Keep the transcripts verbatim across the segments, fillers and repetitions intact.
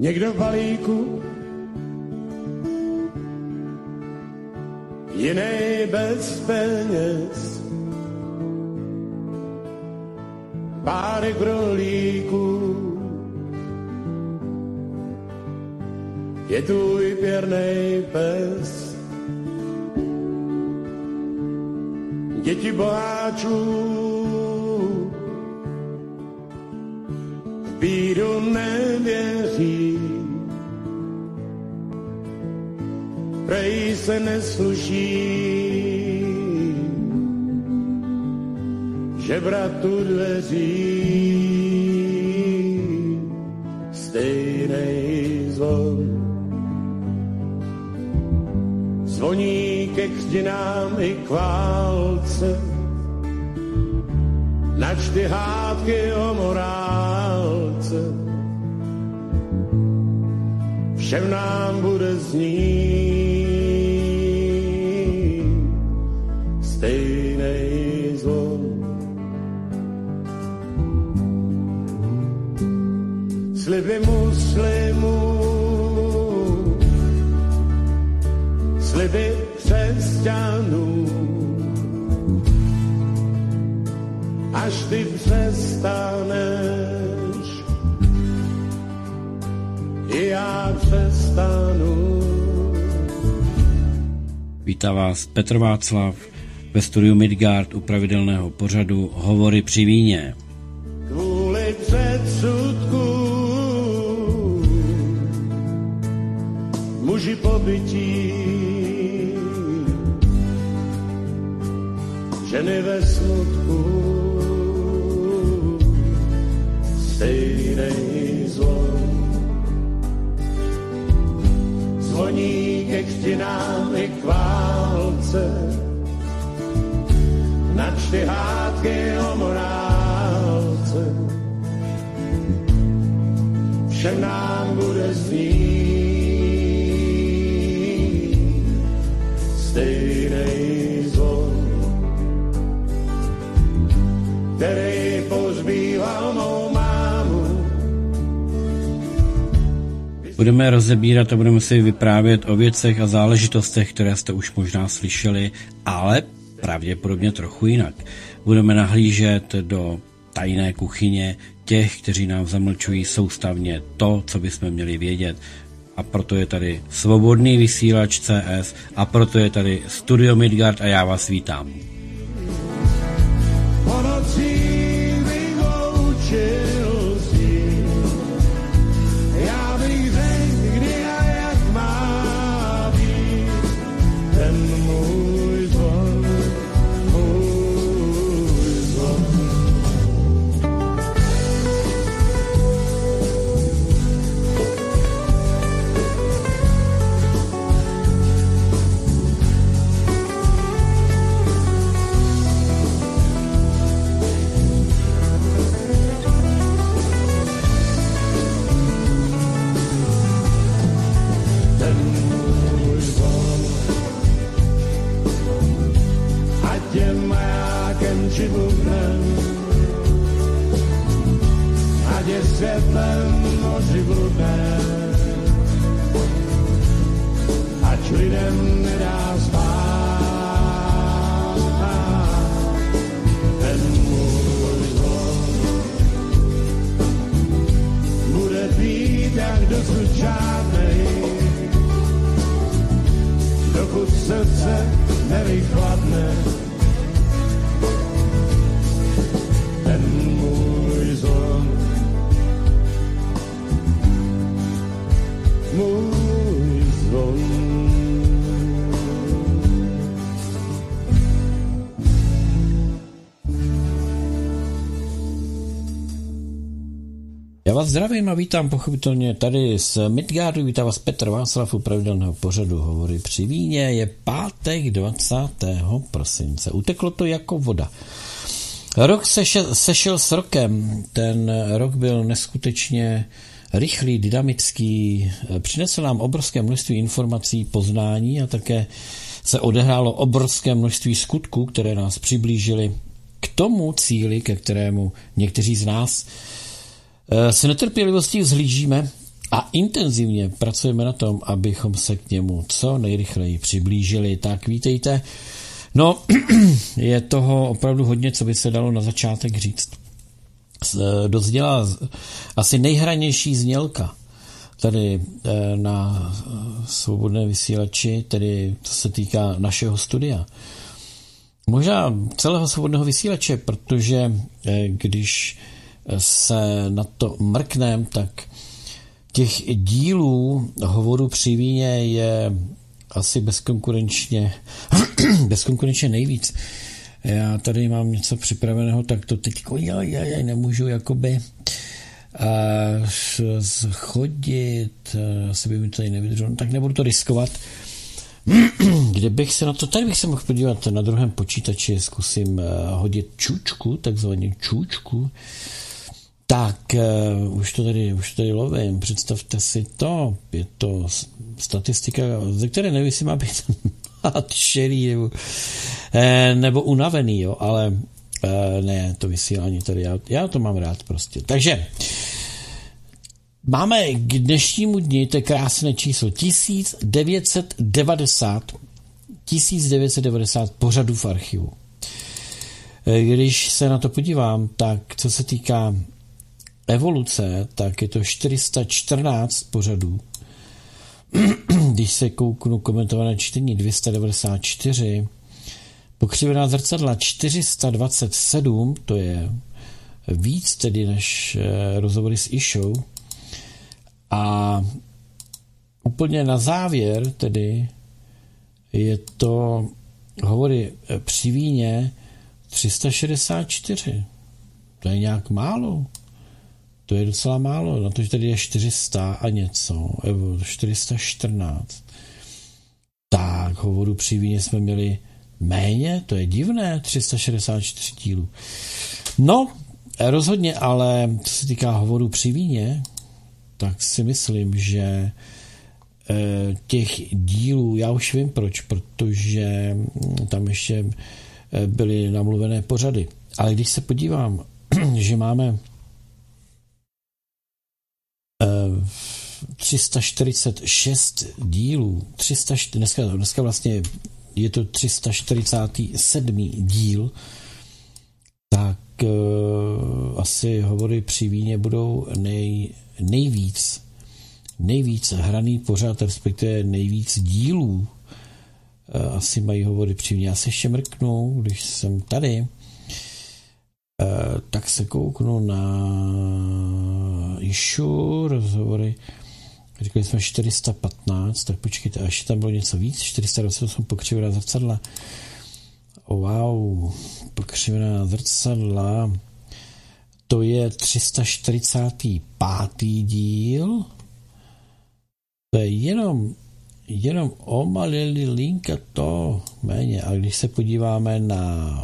někdo v balíku, jiný bez peněz, párek brolíků, je tvůj pěrnej pes. Děti boháčů v bídu nevěří, prej se nesluší žebratu dveří, stejnej zvon zvoní ke křtinám i k válce, načty hádky o morálce, všem nám bude znít stejnej zvon. Sliby muslimů, sliby křesťanů, až ty přestaneš, i já přestanu. Vítá vás Petr Václav ve studiu Midgard u pravidelného pořadu Hovory při víně. Kvůli předsudku muži pobytí, ženy ve smutku, stejnej zvon zvoní ke křtinám i k válce, načty hádky o morálce, všem nám bude znít stejnej zvon, který pozbýval mou mámu. Budeme rozebírat a budeme si vyprávět o věcech a záležitostech, které jste už možná slyšeli, ale pravděpodobně trochu jinak. Budeme nahlížet do tajné kuchyně těch, kteří nám zamlčují soustavně to, co bychom měli vědět. A proto je tady Svobodný vysílač C S a proto je tady Studio Midgard a já vás vítám. Já vás zdravím a vítám pochopitelně tady z Midgardu, vítá vás Petr Václav u pravidelného pořadu Hovory při víně. Je pátek dvacátého prosince. Uteklo to jako voda. Rok sešel, sešel s rokem. Ten rok byl neskutečně rychlý, dynamický. Přinesl nám obrovské množství informací, poznání a také se odehrálo obrovské množství skutků, které nás přiblížily k tomu cíli, ke kterému někteří z nás s netrpělivostí vzhlížíme, a intenzivně pracujeme na tom, abychom se k němu co nejrychleji přiblížili. Tak vítejte. No, je toho opravdu hodně, co by se dalo na začátek říct. Dozdělá asi nejhranější znělka tady na svobodné vysílači, tedy co se týká našeho studia. Možná celého svobodného vysílače, protože když se na to mrknem, tak těch dílů hovoru při víně je asi bezkonkurenčně, bezkonkurenčně nejvíc. Já tady mám něco připraveného, tak to teď já, já, já nemůžu jakoby uh, schodit, asi by mi to tady nevydrželo, tak nebudu to riskovat. Kdybych se na to, tady bych se mohl podívat na druhém počítači, zkusím uh, hodit čůčku, takzvaně čůčku. Tak, uh, už to tady, už to tady lovím, představte si to, je to statistika, ze které nevím, jestli má být nadšený nebo, eh, nebo unavený, jo, ale eh, ne, to vysílání tady, já, já to mám rád prostě. Takže, máme k dnešnímu dni, to je krásné číslo, tisíc devět set devadesát, tisíc devět set devadesát pořadů v archivu. Když se na to podívám, tak co se týká evoluce, tak je to čtyři sta čtrnáct pořadů. Když se kouknu komentované čtení dvě stě devadesát čtyři, pokřivená zrcadla čtyři sta dvacet sedm, to je víc tedy než rozhovory s Išou. A úplně na závěr tedy je to hovory při víně tři sta šedesát čtyři. To je nějak málo. To je docela málo, na to, že tady je čtyři sta a něco, čtyři sta čtrnáct. Tak, hovoru při víně jsme měli méně, to je divné, tři sta šedesát čtyři dílů. No, rozhodně, ale co se týká hovoru při víně, tak si myslím, že e, těch dílů, já už vím proč, protože tam ještě byly namluvené pořady. Ale když se podívám, že máme tři sta čtyřicet šest dílů, tři sta, dneska, dneska vlastně je to tři sta čtyřicátý sedmý díl, tak uh, asi hovory při víně budou nej, nejvíc, nejvíc hraný pořád, respektive nejvíc dílů. Uh, asi mají hovory při víně. Já se ještě mrknu, když jsem tady, Uh, tak se kouknu na Išu, rozhovory, říkali jsme čtyři sta patnáct, tak počkejte, a ještě tam bylo něco víc, čtyři sta dvacet osm pokřivená zrcadla. Wow, pokřivená zrcadla, to je tři sta čtyřicátý pátý díl, to je jenom, jenom o malý linka to méně, a když se podíváme na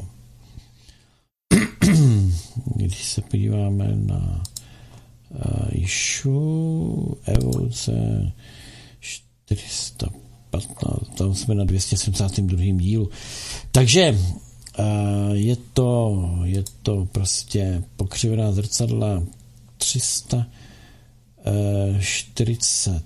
když se podíváme na uh, Išu, evoluce čtyři sta patnáct, tam jsme na dvě stě sedmdesátém druhém dílu. Takže uh, je to je to prostě pokřivená zrcadla tři sta čtyřicet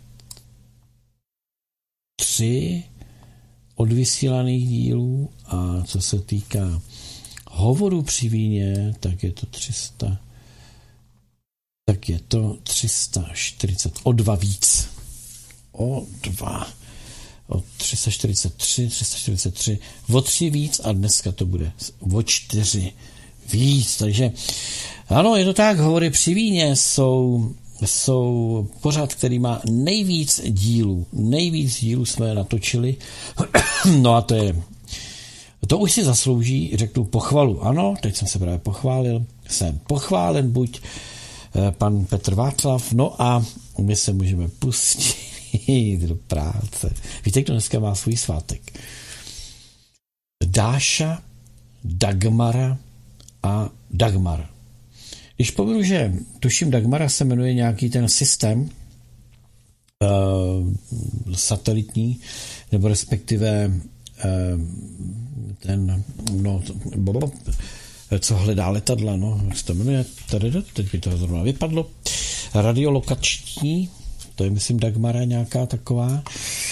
tři odvysílaných dílů, a co se týká hovoru při víně, tak je to tři sta, tak je to tři sta čtyřicet, o dva víc. O dva. O tři sta čtyřicet tři, tři sta čtyřicet tři, o tři víc, a dneska to bude o čtyři víc. Takže ano, je to tak, hovory při víně jsou, jsou pořad, který má nejvíc dílů. Nejvíc dílů jsme natočili. No a to je To už si zaslouží, řeknu, pochvalu. Ano, teď jsem se právě pochválil. Jsem pochválen buď pan Petr Václav, no a my se můžeme pustit do práce. Víte, kdo dneska má svůj svátek? Dáša, Dagmara a Dagmar. Když povím, že tuším Dagmara se jmenuje nějaký ten systém uh, satelitní, nebo respektive uh, ten, no, co hledá letadla, no, jak se to jmenuje, tady, teď by to zrovna vypadlo, radiolokační, to je, myslím, Dagmara nějaká taková.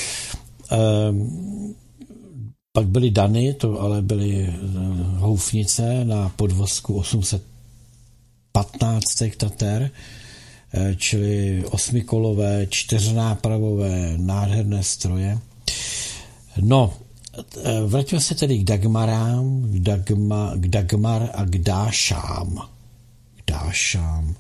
Ehm, pak byly Dany, to ale byly houfnice na podvozku osm set patnáct Tater, čili osmikolové, čtyřnápravové, nádherné stroje. No, vraťme se tedy k Dagmarám, k, Dagma, k Dagmar a k Dášám. K Dášám.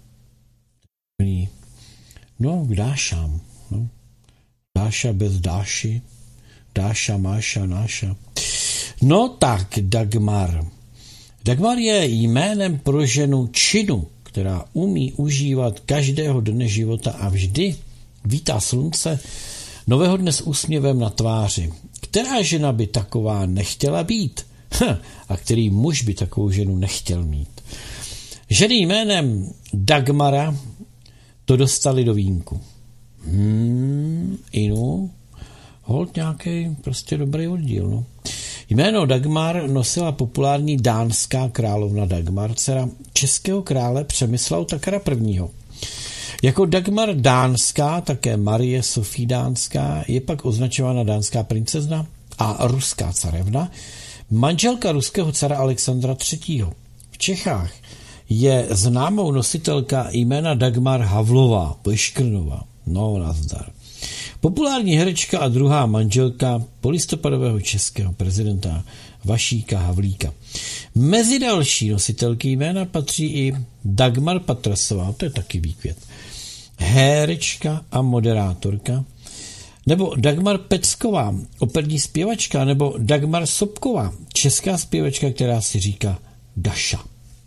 No, k Dášám. No. Dáša bez Dáši. Dáša, Máša, Náša. No tak, Dagmar. Dagmar je jménem pro ženu činu, která umí užívat každého dne života a vždy vítá slunce nového dne s úsměvem na tváři. Která žena by taková nechtěla být? Hm, a který muž by takovou ženu nechtěl mít? Ženy jménem Dagmara to dostali do vínku. Hmm, inu, holt nějaký prostě dobrý oddíl, no. Jméno Dagmar nosila populární dánská královna Dagmar, dcera českého krále Přemysla Otakara prvního. Jako Dagmar dánská, také Marie Sofie dánská, je pak označována dánská princezna a ruská carevna, manželka ruského cara Alexandra třetího. V Čechách je známou nositelka jména Dagmar Havlová, Peškrnová. No, nazdar. Populární herečka a druhá manželka polistopadového českého prezidenta Vašíka Havlíka. Mezi další nositelky jména patří i Dagmar Patrasová, to je taky výkvět, herečka a moderátorka, nebo Dagmar Pecková, operní zpěvačka, nebo Dagmar Sobková, česká zpěvačka, která si říká Daša.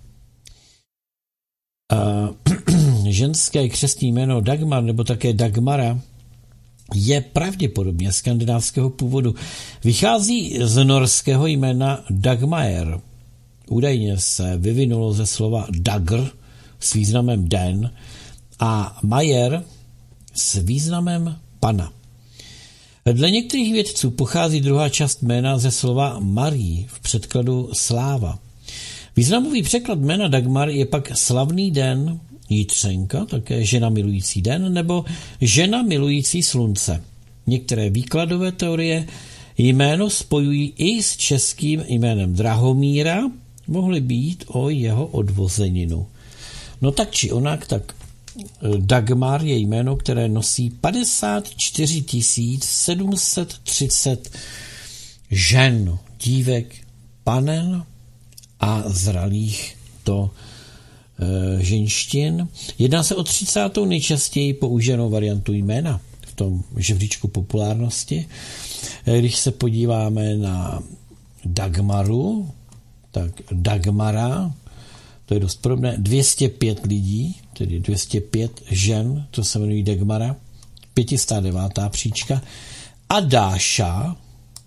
A ženské křestní jméno Dagmar, nebo také Dagmara, je pravděpodobně skandinávského původu. Vychází z norského jména Dagmaer. Údajně se vyvinulo ze slova Dagr s významem den a Majer s významem pana. Dle některých vědců pochází druhá část jména ze slova Marí v překladu sláva. Významový překlad jména Dagmar je pak slavný den, Jitřenka, také žena milující den, nebo žena milující slunce. Některé výkladové teorie jméno spojují i s českým jménem Drahomíra, mohly být o jeho odvozeninu. No tak či onak, tak Dagmar je jméno, které nosí padesát čtyři tisíc sedm set třicet žen, dívek, panen a zralých to e, ženštin. Jedná se o třicátou nejčastěji používanou variantu jména v tom žebříčku populárnosti. E, když se podíváme na Dagmaru, tak Dagmara, to je dost podobné, dvě stě pět lidí, tedy dvě stě pět žen, to se jmenují Dagmara, pět set devátá příčka, a Dáša.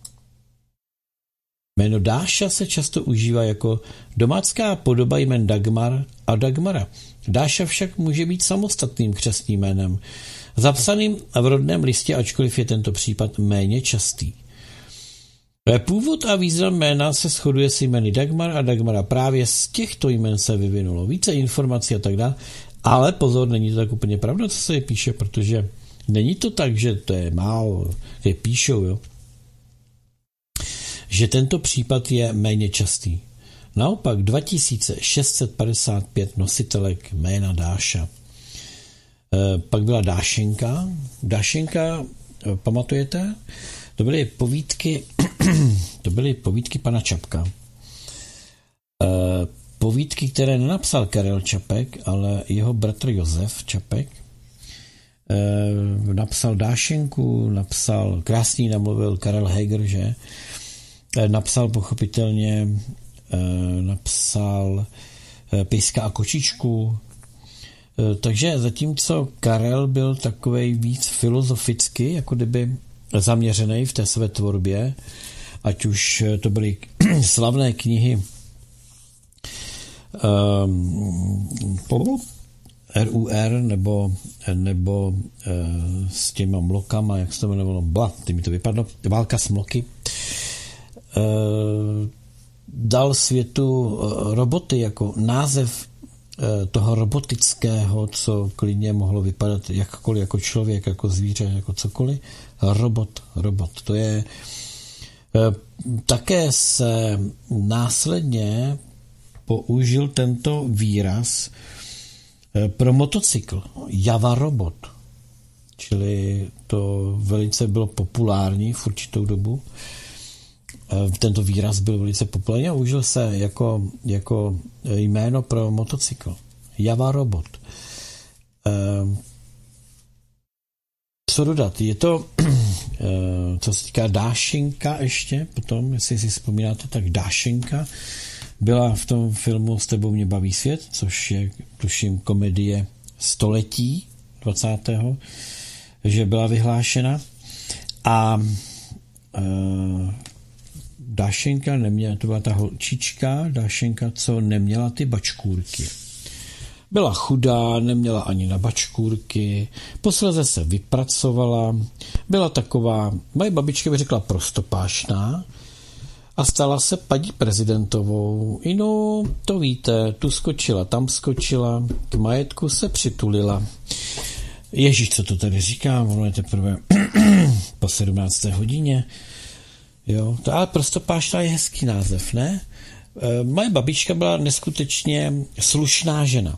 Jméno Dáša se často užívá jako domácká podoba jmen Dagmar a Dagmara. Dáša však může být samostatným křestním jménem, zapsaným v rodném listě, ačkoliv je tento případ méně častý. Původ a význam jména se shoduje s jmény Dagmar a Dagmara. Právě z těchto jmen se vyvinulo více informací a tak dále, ale pozor, není to tak úplně pravda, co se je píše, protože není to tak, že to je málo, je píšou, jo. Že tento případ je méně častý. Naopak dva tisíce šest set padesát pět nositelek jména Dáša. E, pak byla Dášenka. Dášenka, pamatujete? To byly povídky, to byly povídky pana Čapka. E, povídky, které nenapsal Karel Čapek, ale jeho bratr Josef Čapek. E, napsal Dášenku, napsal, krásný namluvil Karel Heger, že? E, napsal pochopitelně, e, napsal e, Pejska a kočičku. E, takže zatímco Karel byl takovej víc filozoficky, jako kdyby zaměřený v té své tvorbě, ať už to byly slavné knihy um, R U R nebo, nebo uh, s těma mlokama, jak se to jmenovalo, Bla, ty mi to vypadlo, Válka s mloky, uh, dal světu uh, roboty jako název toho robotického, co klidně mohlo vypadat jakkoliv jako člověk, jako zvíře, jako cokoliv. Robot, robot. To je také se následně použil tento výraz pro motocykl. Java robot. Čili to velice bylo populární v určitou dobu. Tento výraz byl velice populární a užil se jako, jako jméno pro motocykl. Java robot. Co dodat? Je to, co se týká Dášenka ještě, potom, jestli si vzpomínáte, tak Dášenka byla v tom filmu S tebou mě baví svět, což je, tuším, komedie století dvacátého že byla vyhlášena. A e, Dášenka neměla, to byla ta holčička, Dášenka, co neměla ty bačkůrky. Byla chudá, neměla ani na bačkůrky, posléze se vypracovala, byla taková, moje babička by řekla prostopášná a stala se paní prezidentovou. I no, to víte, tu skočila, tam skočila, k majetku se přitulila. Ježíš, co to tady říkám, ono je teprve po sedmnácté hodině. Jo, to ale prostopášná je hezký název, ne? E, moje babička byla neskutečně slušná žena.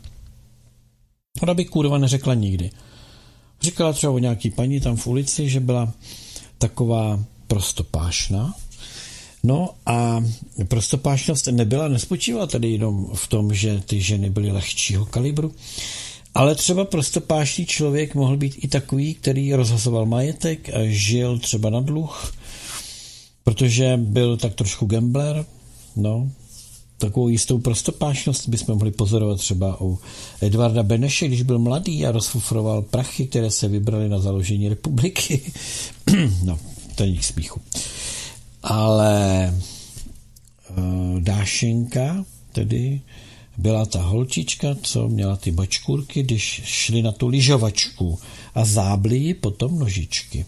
Ona by kurva neřekla nikdy. Říkala třeba o nějaký paní tam v ulici, že byla taková prostopášná. No a prostopášnost nebyla, nespočívala tady jenom v tom, že ty ženy byly lehčího kalibru, ale třeba prostopášný člověk mohl být i takový, který rozhazoval majetek a žil třeba na dluh, protože byl tak trošku gambler. No, takovou jistou prostopášnost bychom mohli pozorovat třeba u Edvarda Beneše, když byl mladý a rozfufroval prachy, které se vybraly na založení republiky. No, to je k smíchu. Ale uh, Dášenka tedy byla ta holčička, co měla ty bačkůrky, když šli na tu lyžovačku a zábly ji potom nožičky.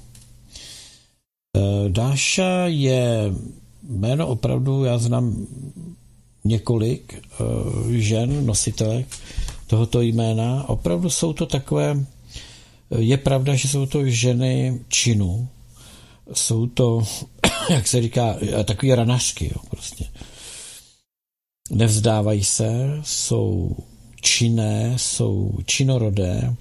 Uh, Dáša je jméno opravdu, já znám několik uh, žen, nositelek tohoto jména. Opravdu jsou to takové, je pravda, že jsou to ženy činu. Jsou to, jak se říká, takový ranařky, jo, prostě. Nevzdávají se, jsou činné, jsou činorodé,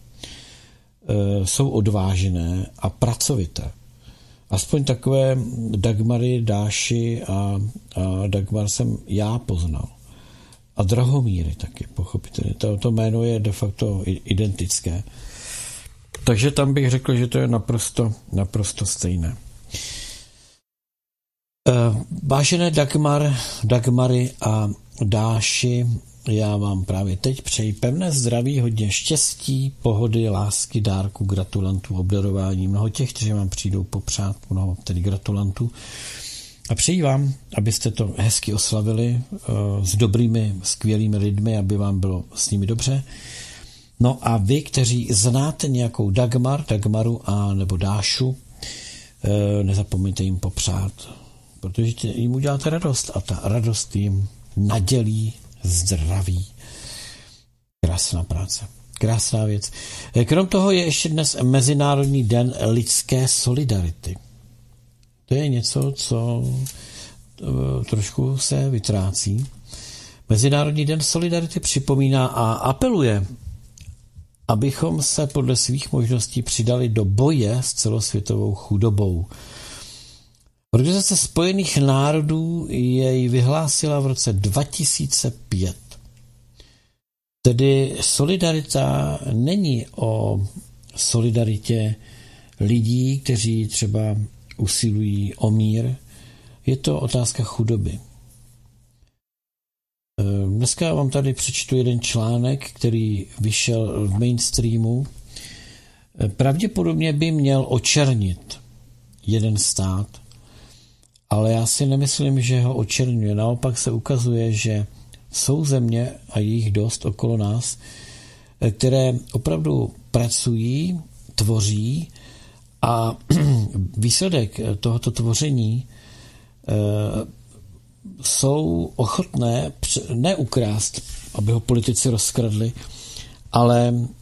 jsou odvážné a pracovité. Aspoň takové Dagmary, Dáši a, a Dagmar jsem já poznal. A Drahomíry taky, pochopitelně. To, to jméno je de facto identické. Takže tam bych řekl, že to je naprosto, naprosto stejné. Vážené Dagmar, Dagmary a Dáši, já vám právě teď přeji pevné zdraví, hodně štěstí, pohody, lásky, dárku, gratulantů, obdarování, mnoho těch, kteří vám přijdou popřát, mnoho tedy gratulantů. A přeji vám, abyste to hezky oslavili uh, s dobrými, skvělými lidmi, aby vám bylo s nimi dobře. No a vy, kteří znáte nějakou Dagmar, Dagmaru a nebo Dášu, uh, nezapomeňte jim popřát, protože jim uděláte radost a ta radost jim nadělí zdraví. Krásná práce. Krásná věc. Krom toho je ještě dnes Mezinárodní den lidské solidarity. To je něco, co trošku se vytrácí. Mezinárodní den solidarity připomíná a apeluje, abychom se podle svých možností přidali do boje s celosvětovou chudobou. Organizace spojených národů jej vyhlásila v roce dva tisíce pět. Tedy solidarita není o solidaritě lidí, kteří třeba usilují o mír. Je to otázka chudoby. Dneska vám tady přečtu jeden článek, který vyšel v mainstreamu. Pravděpodobně by měl očernit jeden stát, ale já si nemyslím, že ho očerňuje. Naopak se ukazuje, že jsou země a jich dost okolo nás, které opravdu pracují, tvoří a výsledek tohoto tvoření jsou ochotné neukrást, aby ho politici rozkradli, ale uh,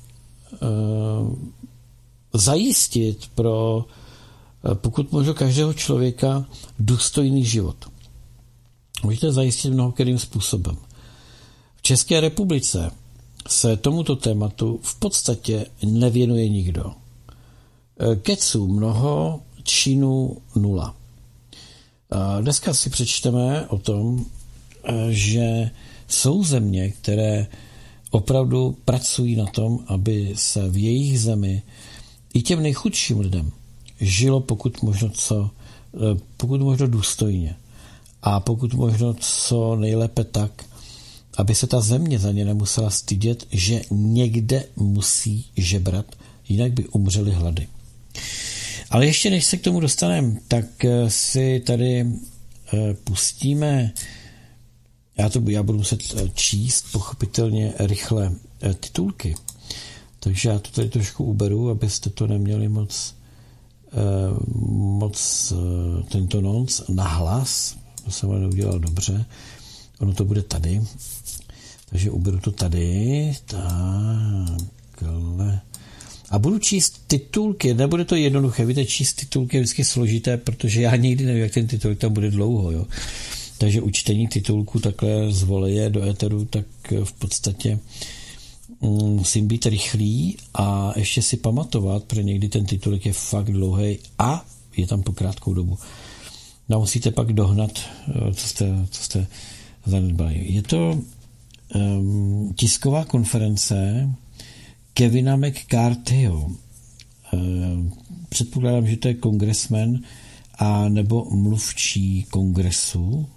zajistit pro pokud možno každého člověka důstojný život. Můžete zajistit mnohokrým způsobem. V České republice se tomuto tématu v podstatě nevěnuje nikdo. Keců mnoho, činů nula. Dneska si přečteme o tom, že jsou země, které opravdu pracují na tom, aby se v jejich zemi i těm nejchudším lidem žilo pokud možno co, pokud možno důstojně a pokud možno co nejlépe tak, aby se ta země za ně nemusela stydět, že někde musí žebrat, jinak by umřeli hlady. Ale ještě než se k tomu dostaneme, tak si tady pustíme, já, to, já budu muset číst pochopitelně rychle titulky, takže já to tady trošku uberu, abyste to neměli moc moc tento nonc nahlas, to jsem ale neudělal dobře, ono to bude tady, takže uberu to tady, takhle. A budu číst titulky, nebude to jednoduché, víte, číst titulky je vždycky složité, protože já nikdy nevím, jak ten titulek tam bude dlouho, jo. Takže u čtení titulku takhle z voleje do éteru, tak v podstatě musím být rychlý a ještě si pamatovat, protože někdy ten titulek je fakt dlouhý a je tam po krátkou dobu. No musíte pak dohnat, co jste, co jste zanedbali. Je to um, tisková konference Kevina McCarthyho. Um, předpokládám, že to je kongresmen a nebo mluvčí kongresu. Um,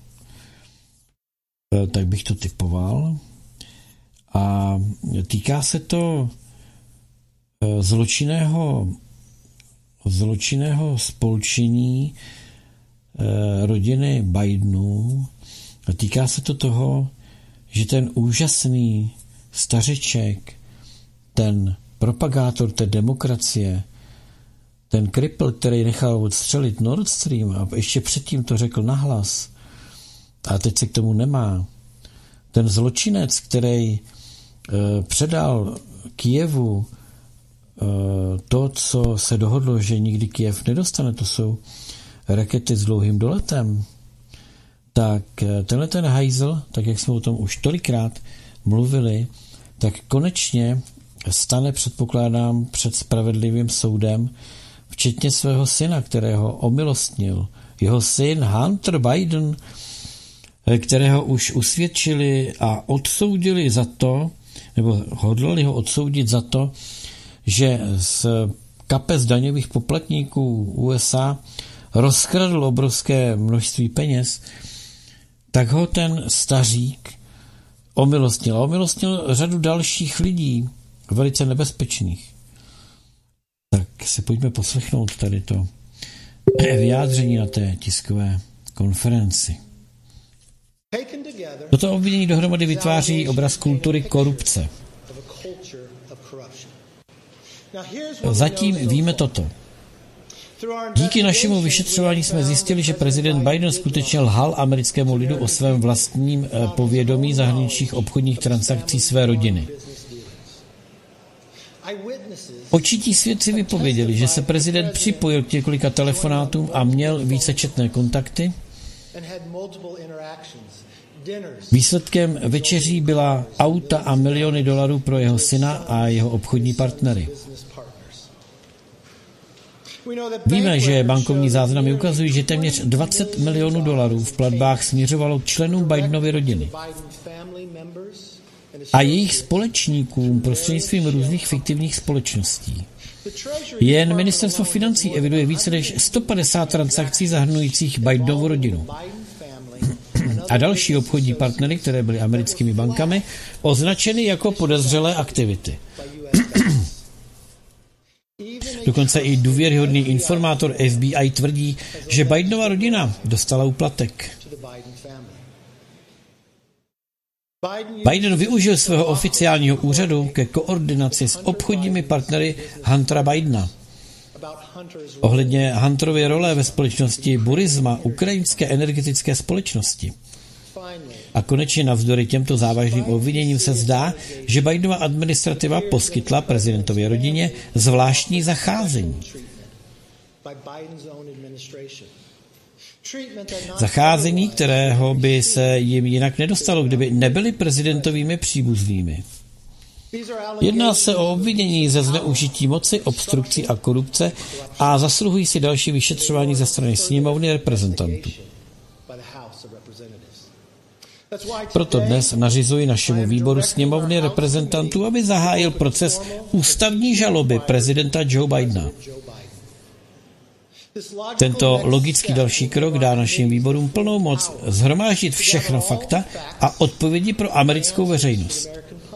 tak bych to typoval. A týká se to zločinného, zločinného spolčení rodiny Bidenů. A týká se to toho, že ten úžasný stařeček, ten propagátor té demokracie, ten kripl, který nechal odstřelit Nord Stream a ještě předtím to řekl nahlas, a teď se k tomu nemá, ten zločinec, který předal Kyjevu to, co se dohodlo, že nikdy Kyjev nedostane, to jsou rakety s dlouhým doletem, tak tenhle ten hajzl, tak jak jsme o tom už tolikrát mluvili, tak konečně stane, předpokládám, před spravedlivým soudem, včetně svého syna, kterého omilostnil. Jeho syn Hunter Biden, kterého už usvědčili a odsoudili za to, nebo hodlali ho odsoudit za to, že z kapes daňových poplatníků U S A rozkradl obrovské množství peněz, tak ho ten stařík omilostnil. A omilostnil řadu dalších lidí, velice nebezpečných. Tak se pojďme poslechnout tady to vyjádření na té tiskové konferenci. Toto obvinění dohromady vytváří obraz kultury korupce. Zatím víme toto. Díky našemu vyšetřování jsme zjistili, že prezident Biden skutečně lhal americkému lidu o svém vlastním povědomí zahraničních obchodních transakcí své rodiny. Očití svědci vypověděli, že se prezident připojil k několika telefonátům a měl vícečetné kontakty. Výsledkem večeří byla auta a miliony dolarů pro jeho syna a jeho obchodní partnery. Víme, že bankovní záznamy ukazují, že téměř dvacet milionů dolarů v platbách směřovalo k členům Bidenovy rodiny a jejich společníkům prostřednictvím různých fiktivních společností. Jen ministerstvo financí eviduje více než sto padesát transakcí zahrnujících Bidenovu rodinu a další obchodní partnery, které byly americkými bankami, označeny jako podezřelé aktivity. Dokonce i důvěryhodný informátor F B I tvrdí, že Bidenova rodina dostala úplatek. Biden využil svého oficiálního úřadu ke koordinaci s obchodními partnery Huntera Bidena ohledně Hunterovy role ve společnosti Burisma, ukrajinské energetické společnosti. A konečně navzdory těmto závažným obviněním se zdá, že Bidenova administrativa poskytla prezidentově rodině zvláštní zacházení. Zacházení, kterého by se jim jinak nedostalo, kdyby nebyli prezidentovými příbuznými. Jedná se o obvinění ze zneužití moci, obstrukcí a korupce a zasluhují si další vyšetřování ze strany sněmovny reprezentantů. Proto dnes nařizuji našemu výboru sněmovny reprezentantů, aby zahájil proces ústavní žaloby prezidenta Joe Bidena. Tento logický další krok dá našim výborům plnou moc shromáždit všechna fakta a odpovědi pro americkou veřejnost.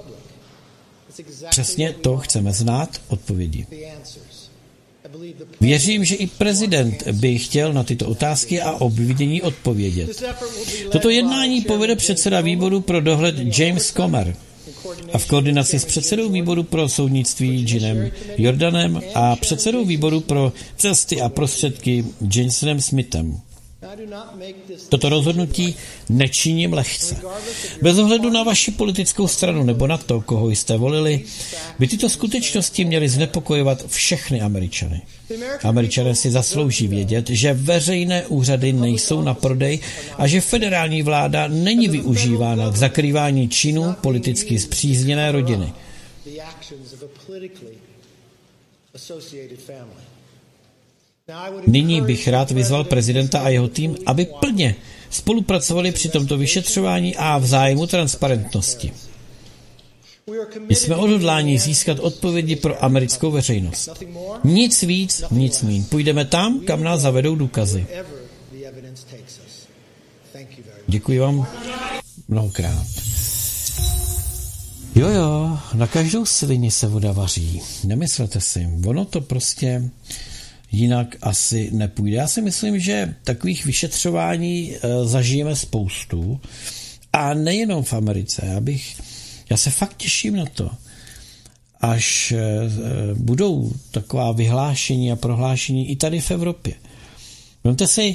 Přesně to chceme znát, odpovědi. Věřím, že i prezident by chtěl na tyto otázky a obvinění odpovědět. Toto jednání povede předseda výboru pro dohled James Comer a v koordinaci s předsedou výboru pro soudnictví Jinem Jordanem a předsedou výboru pro cesty a prostředky Jasonem Smithem. Toto rozhodnutí nečiním lehce. Bez ohledu na vaši politickou stranu nebo na to, koho jste volili, by tyto skutečnosti měly znepokojovat všechny Američany. Američané si zaslouží vědět, že veřejné úřady nejsou na prodej a že federální vláda není využívána k zakrývání činů politicky spřízněné rodiny. Nyní bych rád vyzval prezidenta a jeho tým, aby plně spolupracovali při tomto vyšetřování a v zájmu transparentnosti. Jsme odhodláni získat odpovědi pro americkou veřejnost. Nic víc, nic míň. Půjdeme tam, kam nás zavedou důkazy. Děkuji vám mnohokrát. Jo, jo, na každou svini se voda vaří. Nemyslete si, ono to prostě jinak asi nepůjde. Já si myslím, že takových vyšetřování e, zažijeme spoustu a nejenom v Americe. Já, bych, já se fakt těším na to, až e, budou taková vyhlášení a prohlášení i tady v Evropě. Vemte si, e,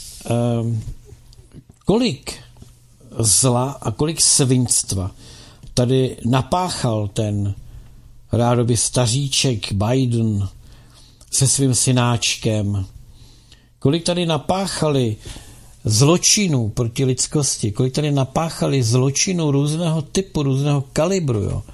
kolik zla a kolik svinstva tady napáchal ten rádoby staříček Biden se svým synáčkem. Kolik tady napáchali zločinů proti lidskosti, kolik tady napáchali zločinů různého typu, různého kalibru. Jo.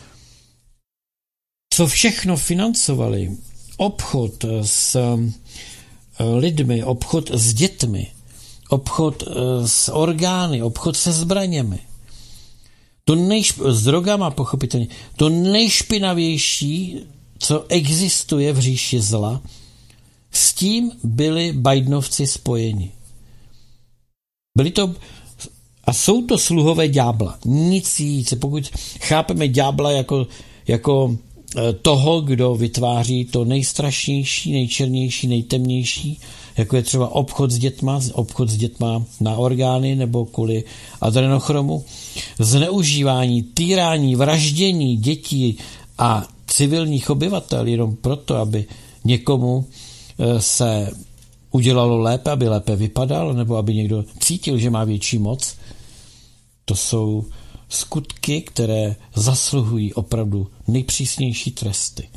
Co všechno financovali? Obchod s lidmi, obchod s dětmi, obchod s orgány, obchod se zbraněmi. To nejšp- s drogama, pochopitelně. To nejšpinavější, co existuje v říši zla, s tím byli Bidenovci spojeni. Byli to a jsou to sluhové ďábla. Nic víc. Pokud chápeme ďábla jako, jako toho, kdo vytváří to nejstrašnější, nejčernější, nejtemnější, jako je třeba obchod s dětma, obchod s dětma na orgány nebo kvůli adrenochromu, zneužívání, týrání, vraždění dětí a civilních obyvatel jenom proto, aby někomu se udělalo lépe, aby lépe vypadal, nebo aby někdo cítil, že má větší moc. To jsou skutky, které zasluhují opravdu nejpřísnější tresty.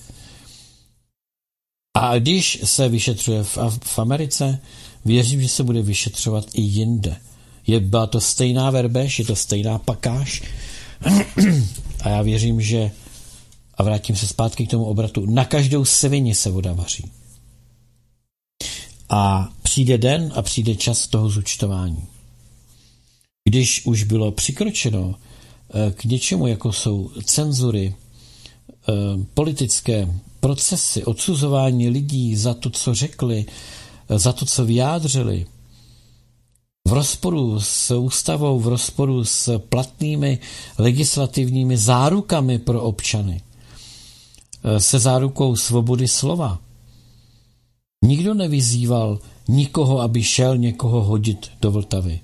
A když se vyšetřuje v, v Americe, věřím, že se bude vyšetřovat i jinde. Je, byla to stejná verbež, je to stejná pakáž a já věřím, že a vrátím se zpátky k tomu obratu, na každou svini se voda vaří. A přijde den a přijde čas toho zúčtování. Když už bylo přikročeno k něčemu, jako jsou cenzury, politické procesy, odsuzování lidí za to, co řekli, za to, co vyjádřili, v rozporu s ústavou, v rozporu s platnými legislativními zárukami pro občany, se zárukou svobody slova. Nikdo nevyzýval nikoho, aby šel někoho hodit do Vltavy.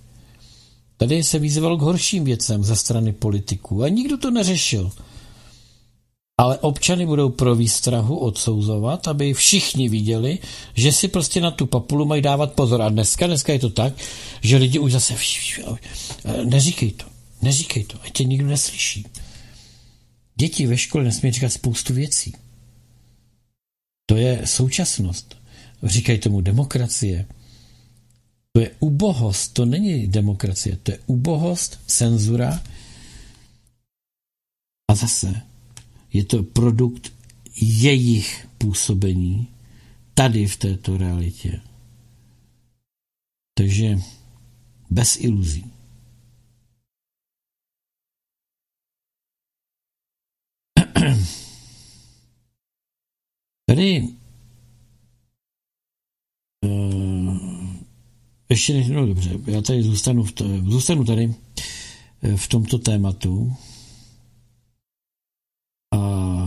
Tady se vyzýval k horším věcem ze strany politiků a nikdo to neřešil. Ale občany budou pro výstrahu odsouzovat, aby všichni viděli, že si prostě na tu papulu mají dávat pozor. A dneska, dneska je to tak, že lidi už zase neříkej to, neříkej to, ať tě nikdo neslyší. Děti ve škole nesmí říkat spoustu věcí. To je současnost. Říkají tomu demokracie. To je ubohost, to není demokracie, to je ubohost, cenzura. A zase je to produkt jejich působení tady v této realitě. Takže bez iluzí. Tady uh, ještě ne, no dobře, já tady zůstanu, v to, zůstanu tady v tomto tématu a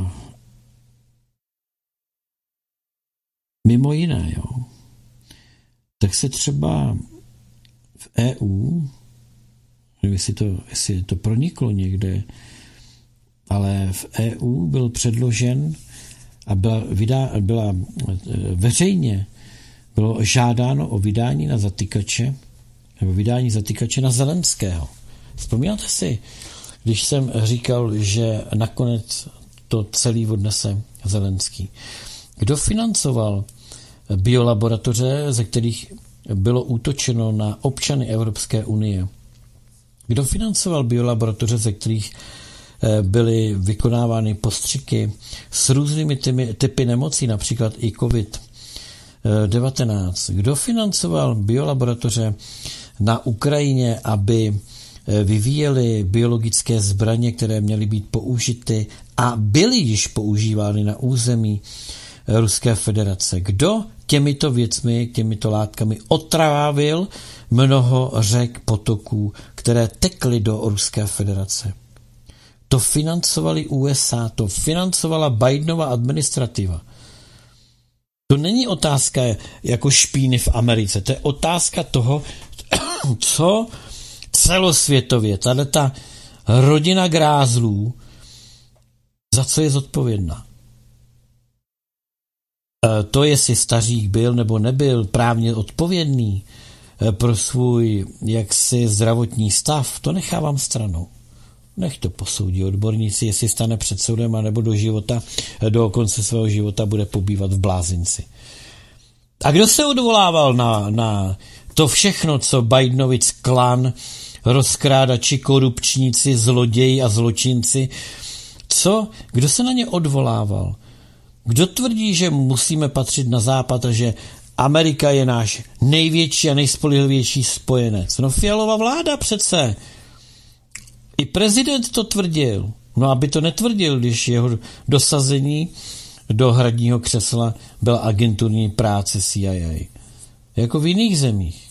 mimo jiné, jo, tak se třeba v E U, nevím, jestli to, jestli to proniklo někde, ale v E U byl předložen a byla, vydá, byla veřejně bylo žádáno o vydání na zatykače nebo vydání zatykače na Zelenského. Vzpomínáte si, když jsem říkal, že nakonec to celý odnese Zelenský. Kdo financoval biolaboratoře, ze kterých bylo útočeno na občany Evropské unie? Kdo financoval biolaboratoře, ze kterých byly vykonávány postřiky s různými typy, typy nemocí, například i covid devatenáct. Kdo financoval biolaboratoře na Ukrajině, aby vyvíjeli biologické zbraně, které měly být použity a byly již používány na území Ruské federace? Kdo těmito věcmi, těmito látkami otrávil mnoho řek, potoků, které tekly do Ruské federace? To financovali U S A, to financovala Bidenova administrativa. To není otázka jako špíny v Americe, to je otázka toho, co celosvětově, tato rodina grázlů, za co je zodpovědná. To, jestli Stařík byl nebo nebyl právně odpovědný pro svůj jaksi zdravotní stav, to nechávám stranou. Nech to posoudí odborníci, jestli stane před soudem, anebo do života, do konce svého života bude pobývat v blázinci. A kdo se odvolával na, na to všechno, co Bidenovic klan, rozkrádači, korupčníci, zloději a zločinci, co? Kdo se na ně odvolával? Kdo tvrdí, že musíme patřit na západ a že Amerika je náš největší a nejspolehlivější spojenec? No Fialova vláda přece. I prezident to tvrdil. No aby to netvrdil, když jeho dosazení do hradního křesla byla agenturní práce C I A. Jako v jiných zemích.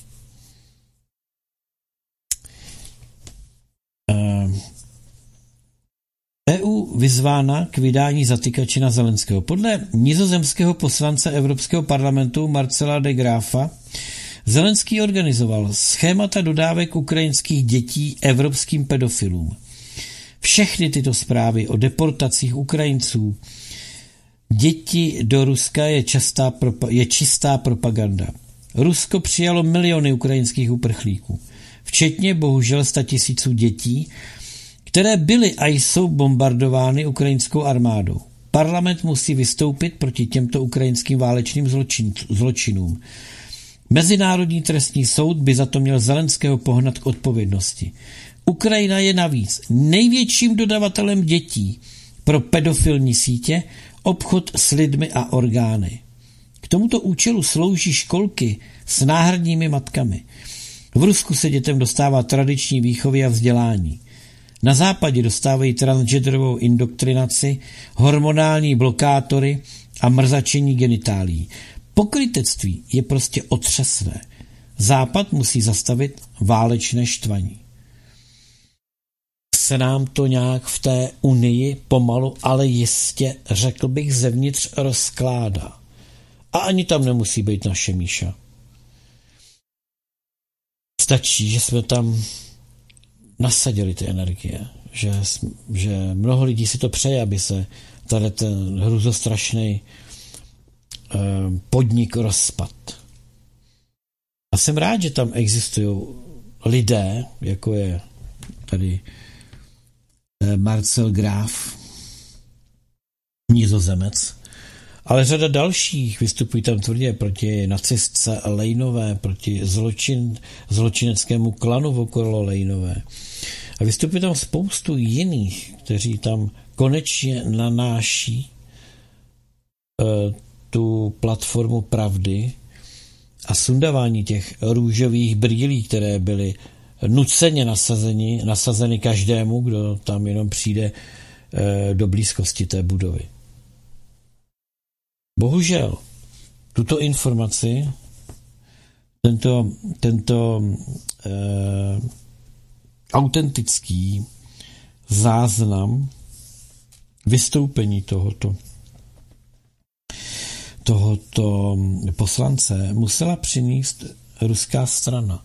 E U vyzvána k vydání zatykače na Zelenského. Podle nizozemského poslance Evropského parlamentu Marcela de Graafa Zelenský organizoval schémata dodávek ukrajinských dětí evropským pedofilům. Všechny tyto zprávy o deportacích Ukrajinců děti do Ruska je, častá, je čistá propaganda. Rusko přijalo miliony ukrajinských uprchlíků, včetně bohužel statisíců dětí, které byly a jsou bombardovány ukrajinskou armádou. Parlament musí vystoupit proti těmto ukrajinským válečným zločin, zločinům. Mezinárodní trestní soud by za to měl Zelenského pohnat k odpovědnosti. Ukrajina je navíc největším dodavatelem dětí pro pedofilní sítě, obchod s lidmi a orgány. K tomuto účelu slouží školky s náhradními matkami. V Rusku se dětem dostává tradiční výchovy a vzdělání. Na západě dostávají transgenderovou indoktrinaci, hormonální blokátory a mrzačení genitálií. Pokrytectví je prostě otřesné. Západ musí zastavit válečné štvaní. Se nám to nějak v té unii pomalu, ale jistě, řekl bych, zevnitř rozkládá. A ani tam nemusí být naše Míša. Stačí, že jsme tam nasadili ty energie, že, že mnoho lidí si to přeje, aby se tady ten hruzostrašný eh, podnik rozpad. A jsem rád, že tam existují lidé, jako je tady eh, Marcel Graf, Nizozemec, ale řada dalších vystupují tam tvrdě proti nacistce Lejnové, proti zločin, zločineckému klanu okolo Lejnové. A vystupují tam spoustu jiných, kteří tam konečně nanáší uh, tu platformu pravdy a sundávání těch růžových brýlí, které byly nuceně nasazeni, nasazeny každému, kdo tam jenom přijde uh, do blízkosti té budovy. Bohužel, tuto informaci, tento, tento uh, autentický záznam vystoupení tohoto tohoto poslance musela přinést ruská strana.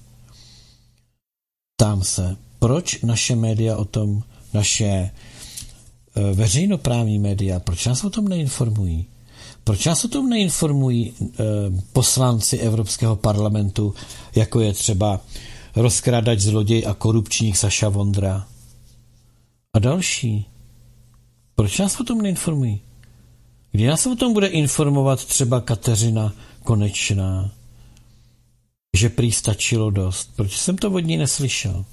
Ptám se, proč naše média o tom, naše veřejnoprávní média, proč nás o tom neinformují? Proč nás o tom neinformují eh, poslanci Evropského parlamentu, jako je třeba rozkrádač, zloděj a korupčník Saša Vondra a další? Proč nás o tom neinformují? Kdy nás o tom bude informovat třeba Kateřina Konečná, že prý stačilo dost? Proč jsem to od ní neslyšel?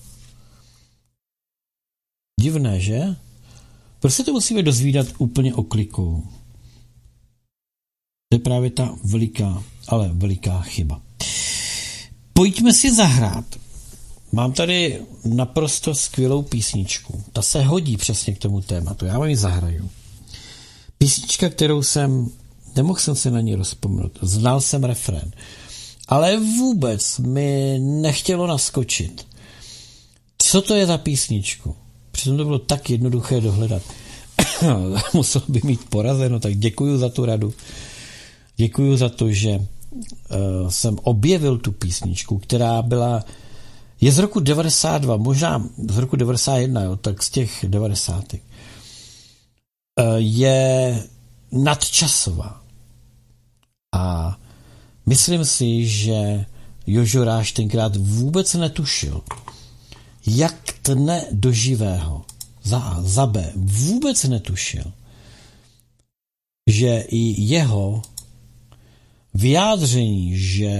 Divné, že? Proč se to musíme dozvídat úplně oklikou? To je právě ta veliká, ale veliká chyba. Pojďme si zahrát. Mám tady naprosto skvělou písničku. Ta se hodí přesně k tomu tématu. Já vám ji zahraju. Písnička, kterou jsem, nemohl jsem se na ní rozpomenout. Znal jsem refrén. Ale vůbec mi nechtělo naskočit. Co to je za písničku? Přitom to bylo tak jednoduché dohledat. Musel by mít porazeno, tak děkuju za tu radu. Děkuju za to, že uh, jsem objevil tu písničku, která byla, je z roku devadesát dva, možná z roku devadesát jedna, jo, tak z těch devadesátek. Uh, je nadčasová. A myslím si, že Jožo Ráš tenkrát vůbec netušil, jak tne do živého. Za A, za B, vůbec netušil, že i jeho vyjádření, že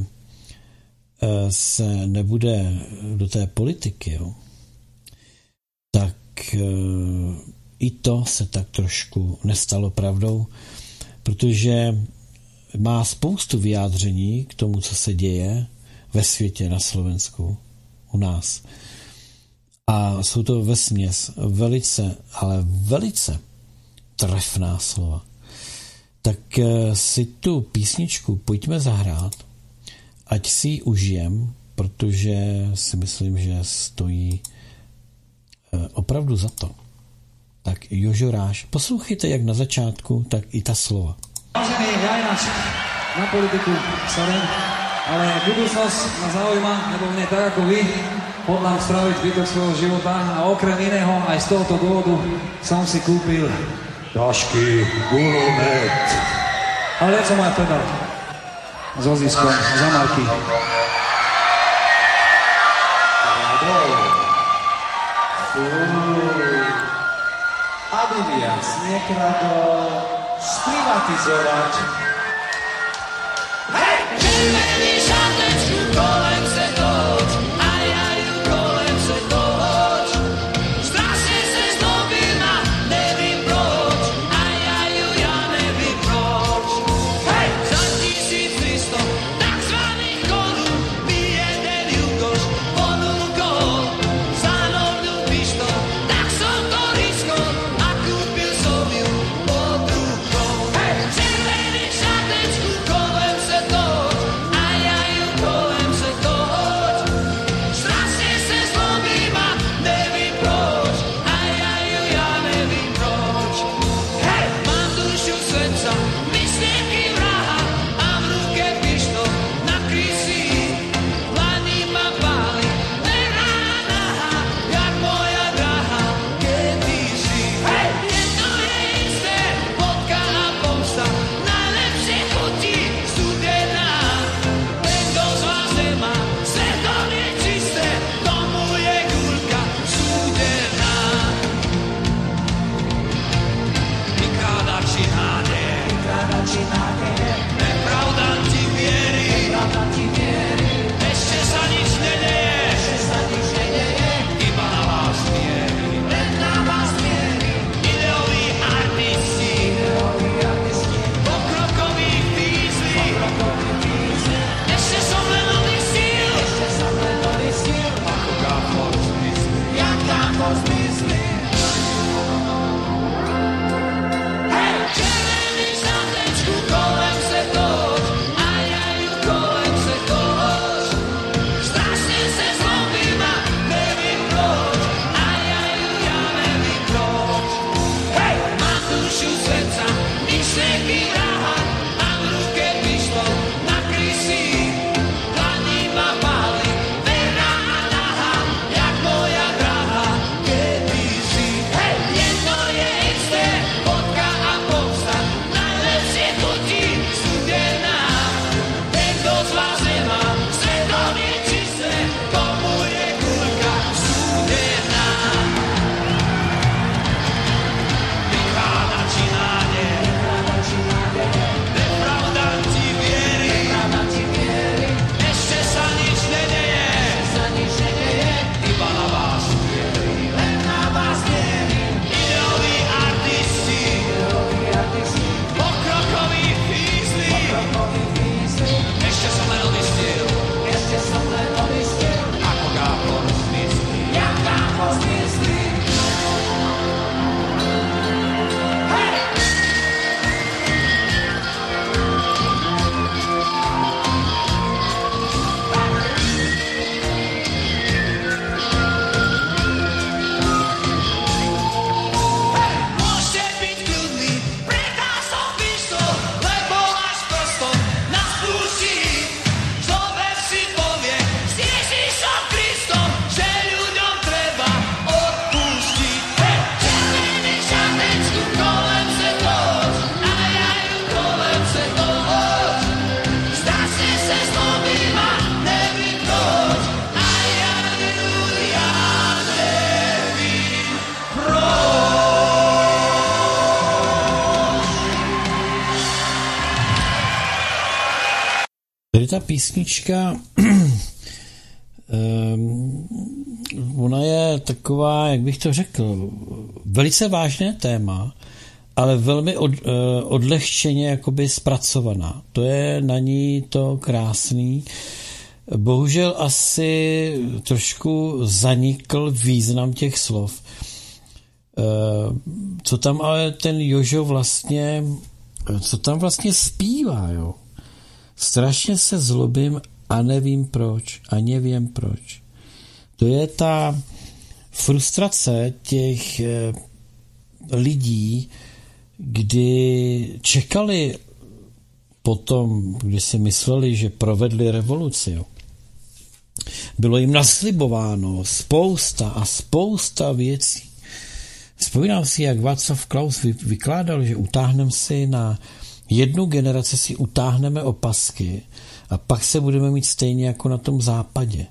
se nebude do té politiky, jo, tak i to se tak trošku nestalo pravdou, protože má spoustu vyjádření k tomu, co se děje ve světě, na Slovensku, u nás. A jsou to vesměs velice, ale velice trefná slova. Tak si tu písničku pojďme zahrát, ať si ji užijem, protože si myslím, že stojí opravdu za to. Tak Jožo Ráš, poslouchejte jak na začátku, tak i ta slova. Vážený, ja ináč na politiku sorry, ale budúcnosť ma zaujíma, nebo mne tak ako vy, hodlám stráviť zbytok svojho života a okrem iného aj z tohoto dôvodu som si kúpil tašky gulomet. Ale je co má teda s oziskom za marky. Aby viac nekradol, sprivatizovať. Hej! Červený šatečku kolem se toč, a ja ju kolem se toč. Strašne se zdobím a nevím proč, a ja ju ja nevím proč. Hej! Za tisíc tristo takzvaných korún mi jeden Jugoš ponúkol za novú pištol, tak som to riskol a kúpil som ju pod rukou. Hej! Červený šatečku Tady ta písnička, um, ona je taková, jak bych to řekl, velice vážné téma, ale velmi od, uh, odlehčeně jakoby zpracovaná. To je na ní to krásný. Bohužel asi trošku zanikl význam těch slov. Uh, co tam ale ten Jožo vlastně, co tam vlastně zpívá, jo? Strašně se zlobím a nevím proč, a nevím proč. To je ta frustrace těch uh, lidí, kdy čekali potom, kdy si mysleli, že provedli revoluci. Jo. Bylo jim naslibováno spousta a spousta věcí. Vzpomínám si, jak Václav Klaus vykládal, že utáhneme si na jednu generaci si utáhneme opasky a pak se budeme mít stejně jako na tom západě.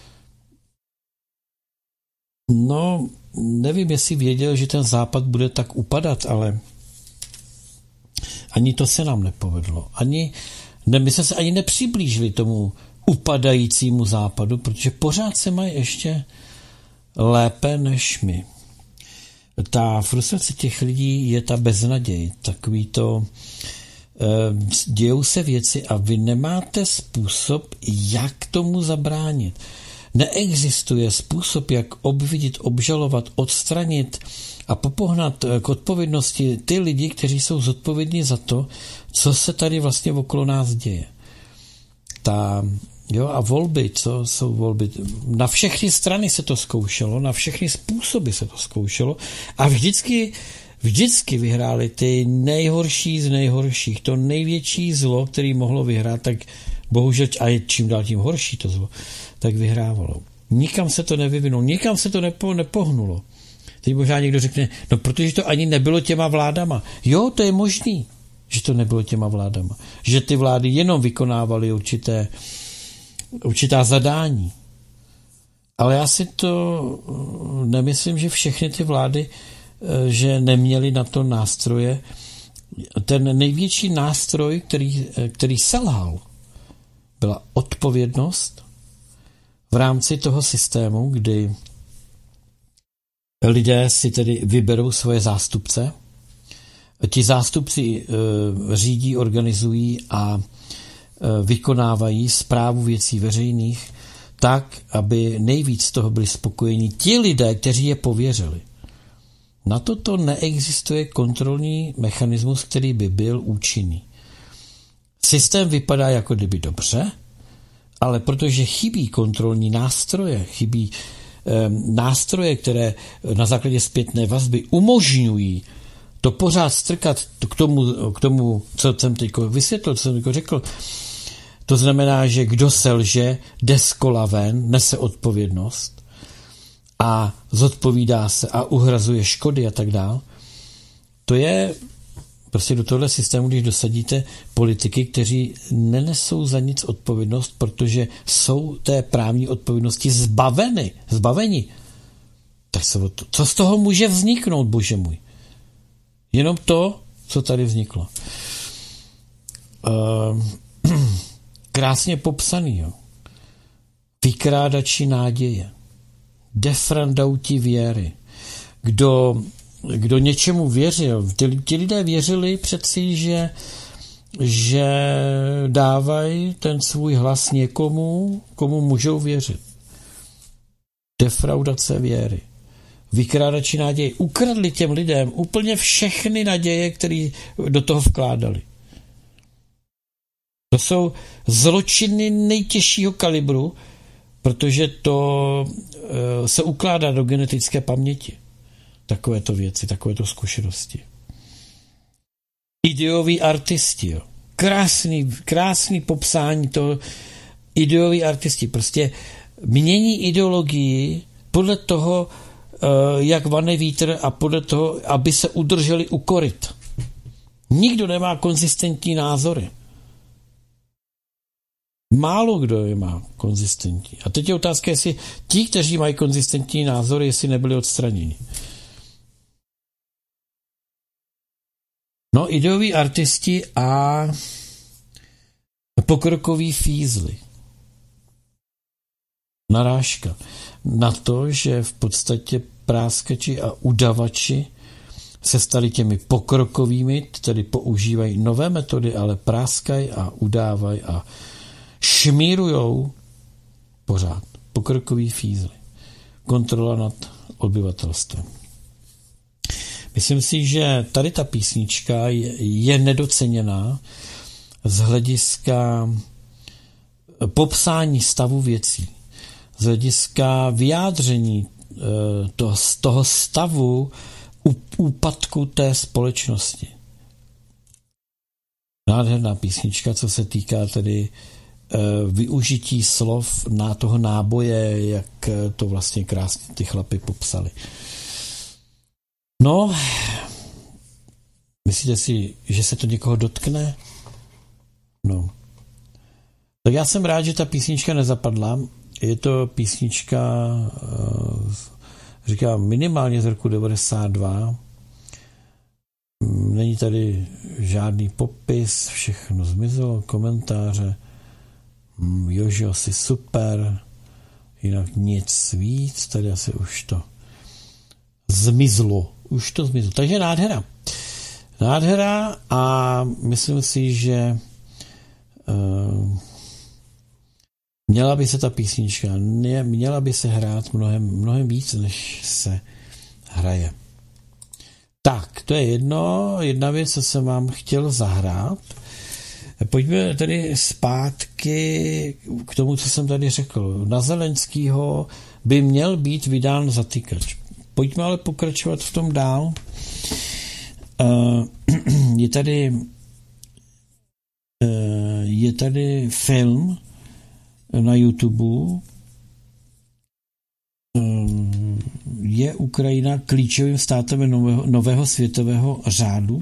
No, nevím, jestli věděl, že ten západ bude tak upadat, ale ani to se nám nepovedlo. Ani, ne, my jsme se ani nepřiblížili tomu upadajícímu západu, protože pořád se mají ještě lépe než my. Ta frustrace těch lidí je ta beznaděj. Takový to dějou se věci a vy nemáte způsob, jak tomu zabránit. Neexistuje způsob, jak obvinit, obžalovat, odstranit a popohnat k odpovědnosti ty lidi, kteří jsou zodpovědní za to, co se tady vlastně okolo nás děje. Ta, jo, a volby, co jsou volby? Na všechny strany se to zkoušelo, na všechny způsoby se to zkoušelo a vždycky, vždycky vyhráli ty nejhorší z nejhorších. To největší zlo, který mohlo vyhrát, tak bohužel, a je čím dál tím horší to zlo, tak vyhrávalo. Nikam se to nevyvinulo, nikam se to nepo, nepohnulo. Teď možná někdo řekne, no protože to ani nebylo těma vládama. Jo, to je možný, že to nebylo těma vládama. Že ty vlády jenom vykonávaly určité, určitá zadání. Ale já si to nemyslím, že všechny ty vlády, že neměly na to nástroje. Ten největší nástroj, který, který selhal, byla odpovědnost v rámci toho systému, kdy lidé si tedy vyberou svoje zástupce. Ti zástupci e, řídí, organizují a e, vykonávají správu věcí veřejných tak, aby nejvíc z toho byli spokojení ti lidé, kteří je pověřili. Na toto neexistuje kontrolní mechanismus, který by byl účinný. Systém vypadá jako kdyby dobře, ale protože chybí kontrolní nástroje, chybí e, nástroje, které na základě zpětné vazby umožňují to pořád strkat k tomu, k tomu co jsem teď vysvětlil, co jsem teď řekl. To znamená, že kdo selže, jde z kola ven, nese odpovědnost a zodpovídá se a uhrazuje škody a tak dál. To je prostě do tohle systému, když dosadíte politiky, kteří nenesou za nic odpovědnost, protože jsou té právní odpovědnosti zbaveny, zbaveni. Tak se to, co z toho může vzniknout, bože můj? Jenom to, co tady vzniklo. Uh, krásně popsaný, jo. Vykrádači náděje, defraudauti věry. Kdo, kdo něčemu věřil, ti, ti lidé věřili přeci, že, že dávají ten svůj hlas někomu, komu můžou věřit. Defraudace věry. Vykrádači naděje. Ukradli těm lidem úplně všechny naděje, které do toho vkládali. To jsou zločiny nejtěžšího kalibru, protože to e, se ukládá do genetické paměti. Takovéto věci, takovéto zkušenosti. Ideoví artisti. Jo. Krásný, krásný popsání toho. Ideoví artisti. Prostě mění ideologii podle toho, jak vane vítr a podle toho, aby se udrželi u koryt. Nikdo nemá konzistentní názory. Málo kdo je má konzistentní. A teď je otázka, jestli ti, kteří mají konzistentní názory, jestli nebyli odstraněni. No, ideoví artisti a pokrokový fízly. Narážka na to, že v podstatě práskači a udavači se stali těmi pokrokovými, tedy používají nové metody, ale práskají a udávají a šmírujou pořád. Pokrokový fízly. Kontrola nad obyvatelstvem. Myslím si, že tady ta písnička je, je nedoceněná z hlediska popsání stavu věcí, z hlediska vyjádření toho, toho stavu úpadku té společnosti. Nádherná písnička, co se týká tedy využití slov na toho náboje, jak to vlastně krásně ty chlapy popsali. No, myslíte si, že se to někoho dotkne? No. Tak já jsem rád, že ta písnička nezapadla. Je to písnička, říkám, minimálně z roku devadesát dva. Není tady žádný popis, všechno zmizelo, komentáře. Jožo, si super, jinak nic víc, tady asi už to zmizlo. Už to zmizlo. Takže nádhera. Nádhera a myslím si, že uh, měla by se ta písnička, ne, měla by se hrát mnohem, mnohem víc, než se hraje. Tak, to je jedno, jedna věc, co jsem vám chtěl zahrát. Pojďme tedy zpátky k tomu, co jsem tady řekl. Na Zelenskýho by měl být vydán zatykač. Pojďme ale pokračovat v tom dál. Je tady je tady film na YouTube. Je Ukrajina klíčovým státem nového, nového světového řádu?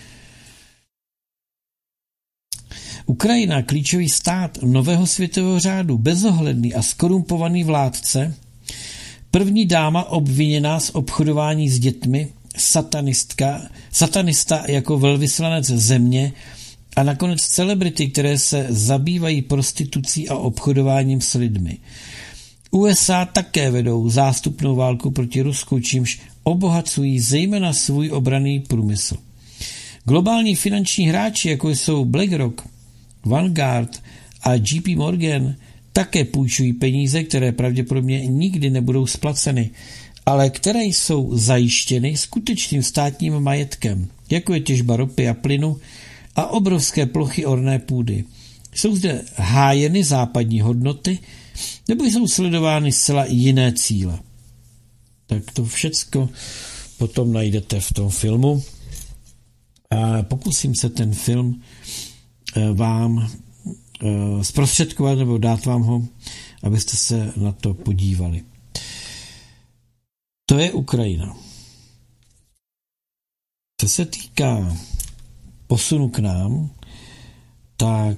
Ukrajina, klíčový stát nového světového řádu, bezohledný a skorumpovaný vládce, první dáma obviněná z obchodování s dětmi, satanistka, satanista jako velvyslanec země a nakonec celebrity, které se zabývají prostitucí a obchodováním s lidmi. U S A také vedou zástupnou válku proti Rusku, čímž obohacují zejména svůj obranný průmysl. Globální finanční hráči, jako jsou BlackRock, Vanguard a J P Morgan, také půjčují peníze, které pravděpodobně nikdy nebudou splaceny, ale které jsou zajištěny skutečným státním majetkem, jako je těžba ropy a plynu a obrovské plochy orné půdy. Jsou zde hájeny západní hodnoty, nebo jsou sledovány zcela jiné cíle. Tak to všecko potom najdete v tom filmu. A pokusím se ten film vám zprostředkovat nebo dát vám ho, abyste se na to podívali. To je Ukrajina. Co se týká posunu k nám, tak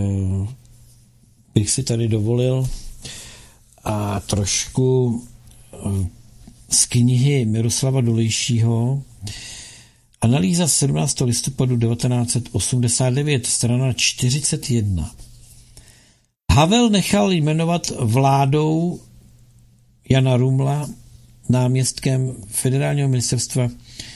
bych si tady dovolil a trošku z knihy Miroslava Dolejšího Analýza sedmnáctého listopadu devatenáct set osmdesát devět, strana čtyřicet jedna. Havel nechal jmenovat vládou Jana Rumla náměstkem federálního ministerstva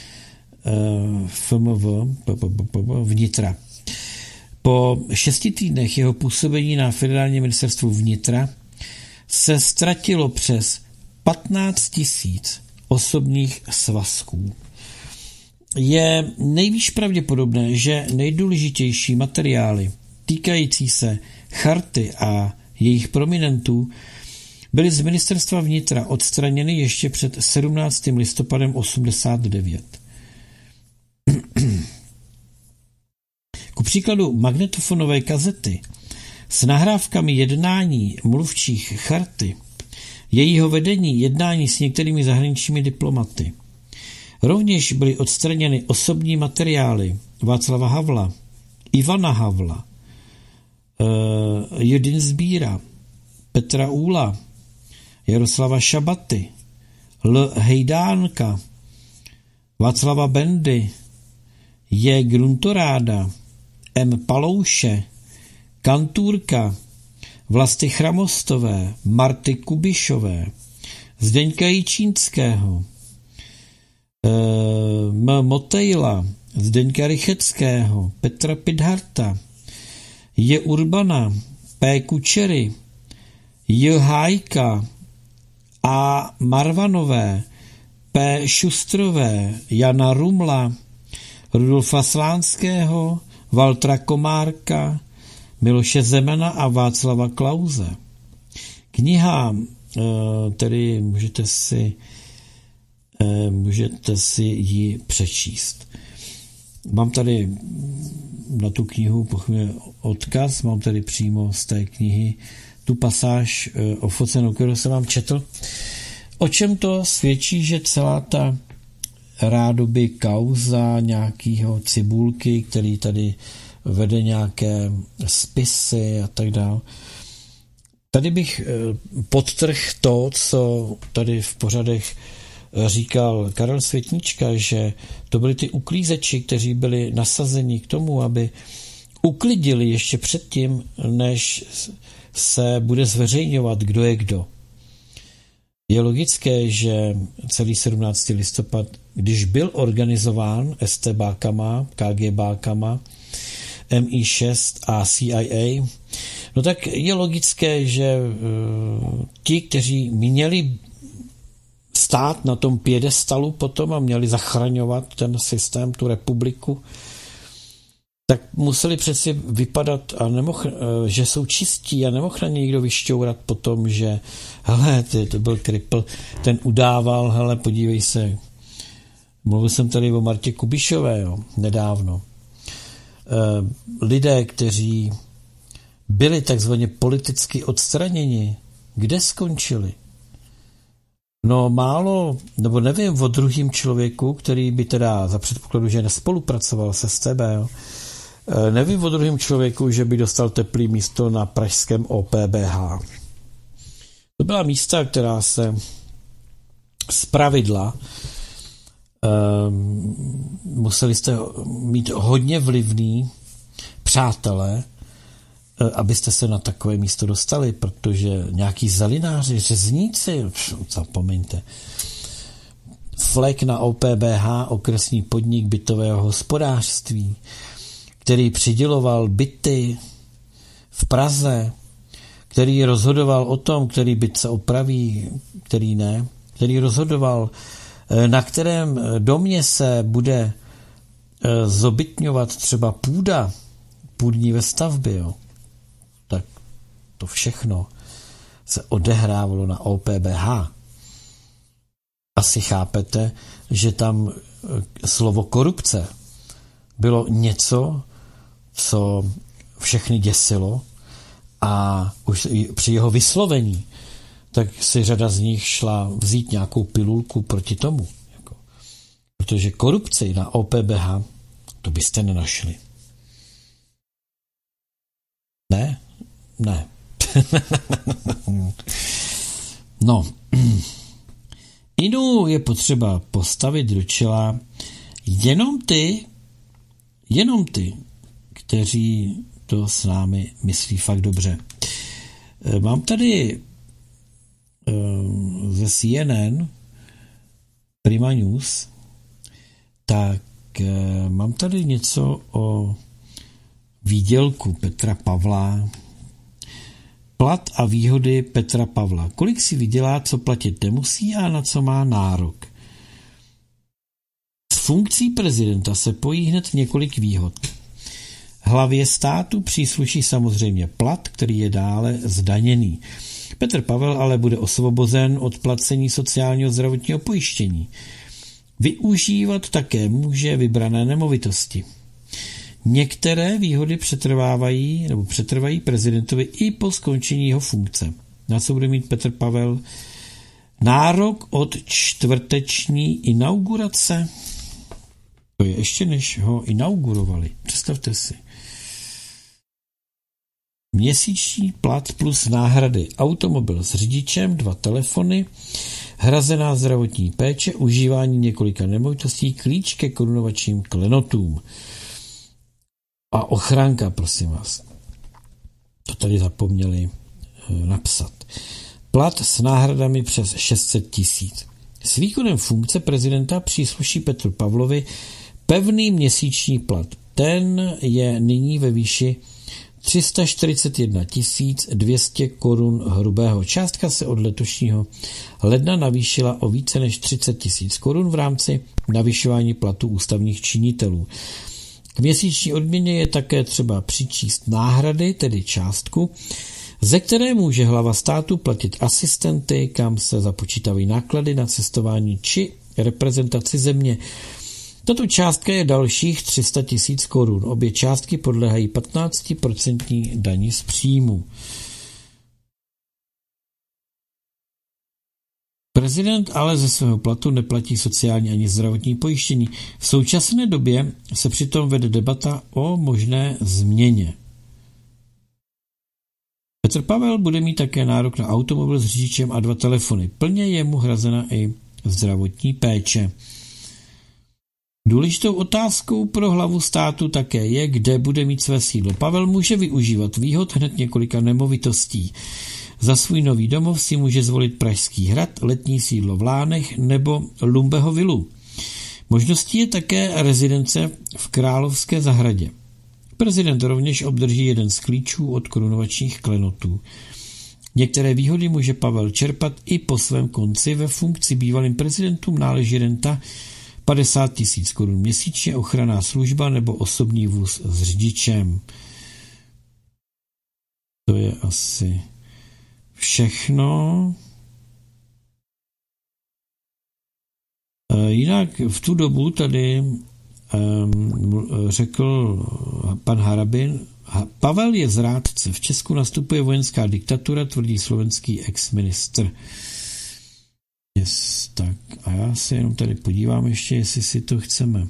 F M V vnitra. Po šesti týdnech jeho působení na federálním ministerstvu vnitra se ztratilo přes patnáct tisíc osobních svazků. Je nejvíc pravděpodobné, že nejdůležitější materiály týkající se charty a jejich prominentů byly z ministerstva vnitra odstraněny ještě před sedmnáctým listopadem osmdesát devět. Ku příkladu magnetofonové kazety s nahrávkami jednání mluvčích charty, jejího vedení jednání s některými zahraničními diplomaty. Rovněž byly odstraněny osobní materiály Václava Havla, Ivana Havla, uh, Judin Sbíra, Petra Úla, Jaroslava Šabaty, L. Hejdánka, Václava Bendy, J. Gruntoráda, M. Palouše, Kantůrka, Vlasty Chramostové, Marty Kubišové, Zdeňka Jičínského, M. Motejla, Zdeňka Rycheckého, Petra Pidharta, J. Urbana, P. Kučery, J. Hájka, A. Marvanové, P. Šustrové, Jana Rumla, Rudolfa Slánského, Valtra Komárka, Miloše Zemana a Václava Klause. Kniha, tedy můžete si, můžete si ji přečíst. Mám tady na tu knihu odkaz, mám tady přímo z té knihy tu pasáž ofocenou, kterou jsem vám četl. O čem to svědčí, že celá ta rádoby kauza nějakého Cibulky, který tady vede nějaké spisy a tak dále. Tady bych podtrhl to, co tady v pořadech říkal Karel Světnička, že to byli ty uklízeči, kteří byli nasazeni k tomu, aby uklidili ještě předtím, než se bude zveřejňovat, kdo je kdo. Je logické, že celý sedmnáctý listopad, když byl organizován STBákama, KGBákama, M I šest a C I A, no tak je logické, že uh, ti, kteří měli stát na tom piedestalu potom a měli zachraňovat ten systém, tu republiku, tak museli přeci vypadat, a nemohl, že jsou čistí a nemohl na někdo vyšťourat potom, že hele, ty, to byl kripl, ten udával, hele, podívej se, mluvil jsem tady o Martě Kubišové, jo, nedávno. E, lidé, kteří byli takzvaně politicky odstraněni, kde skončili? No málo, nebo nevím o druhým člověku, který by teda za předpokladu, že nespolupracoval se S T B, jo, nevím o druhém člověku, že by dostal teplý místo na pražském O P B H. To byla místa, která se zpravidla um, museli jste mít hodně vlivný přátelé, abyste se na takové místo dostali, protože nějaký zalináři, řezníci, zapomeňte. Flek na O P B H, okresní podnik bytového hospodářství, který přiděloval byty v Praze, který rozhodoval o tom, který byt se opraví, který ne, který rozhodoval, na kterém domě se bude zobytňovat třeba půda, půdní ve stavbě, jo. Tak to všechno se odehrávalo na O P B H. Asi chápete, že tam slovo korupce bylo něco, co všechny děsilo, a už při jeho vyslovení tak si řada z nich šla vzít nějakou pilulku proti tomu. Jako. Protože korupci na O P B H to byste nenašli. Ne? Ne. No. Inu je potřeba postavit do čela jenom ty, jenom ty, kteří to s námi myslí fakt dobře. Mám tady ze C N N Prima News, tak mám tady něco o výdělku Petra Pavla. Plat a výhody Petra Pavla. Kolik si vydělá, co platit nemusí a na co má nárok. S funkcí prezidenta se pojí hned několik výhod. Hlavě státu přísluší samozřejmě plat, který je dále zdaněný. Petr Pavel ale bude osvobozen od placení sociálního zdravotního pojištění. Využívat také může vybrané nemovitosti. Některé výhody přetrvávají nebo přetrvají prezidentovi i po skončení jeho funkce. Na co bude mít Petr Pavel nárok od čtvrteční inaugurace? To je ještě než ho inaugurovali. Představte si. Měsíční plat plus náhrady, automobil s řidičem, dva telefony, hrazená zdravotní péče, užívání několika nemovitostí, klíč ke korunovačním klenotům. A ochranka, prosím vás. To tady zapomněli napsat. Plat s náhradami přes šest set tisíc. S výkonem funkce prezidenta přísluší Petru Pavlovi pevný měsíční plat. Ten je nyní ve výši tři sta čtyřicet jedna tisíc dvě stě korun hrubého. Částka se od letošního ledna navýšila o více než třicet tisíc korun v rámci navyšování platů ústavních činitelů. K měsíční odměně je také třeba přičíst náhrady, tedy částku, ze které může hlava státu platit asistenty, kam se započítají náklady na cestování či reprezentaci země. Tato částka je dalších tři sta tisíc korun. Obě částky podléhají patnáct procent daní z příjmu. Prezident ale ze svého platu neplatí sociální ani zdravotní pojištění. V současné době se přitom vede debata o možné změně. Petr Pavel bude mít také nárok na automobil s řidičem a dva telefony. Plně je mu hrazena i zdravotní péče. Důležitou otázkou pro hlavu státu také je, kde bude mít své sídlo. Pavel může využívat výhod hned několika nemovitostí. Za svůj nový domov si může zvolit Pražský hrad, letní sídlo v Lánech nebo Lumbeho vilu. Možností je také rezidence v Královské zahradě. Prezident rovněž obdrží jeden z klíčů od korunovačních klenotů. Některé výhody může Pavel čerpat i po svém konci. Ve funkci bývalým prezidentům náleží renta padesát tisíc korun měsíčně, ochranná služba nebo osobní vůz s řidičem. To je asi všechno. Jinak v tu dobu tady um, řekl pan Harabin, Pavel je zrádce, v Česku nastupuje vojenská diktatura, tvrdí slovenský ex-ministr. Yes, tak a já se jenom tady podívám ještě, jestli si to chceme.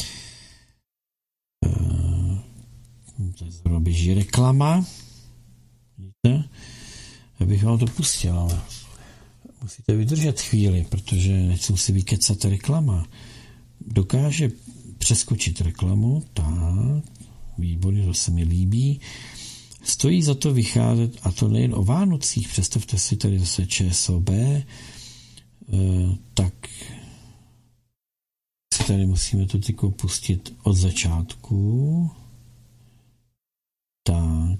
Uh, tady zrovna běží reklama. Vidíte? Já bych vám to pustil, ale musíte vydržet chvíli, protože nechci si vykecat reklama. Dokáže přeskočit reklamu, tak, výborně, to se mi líbí. Stojí za to vycházet, a to nejen o Vánocích, představte si tady zase ČSOB, e, tak si tady musíme to tyko pustit od začátku. Tak.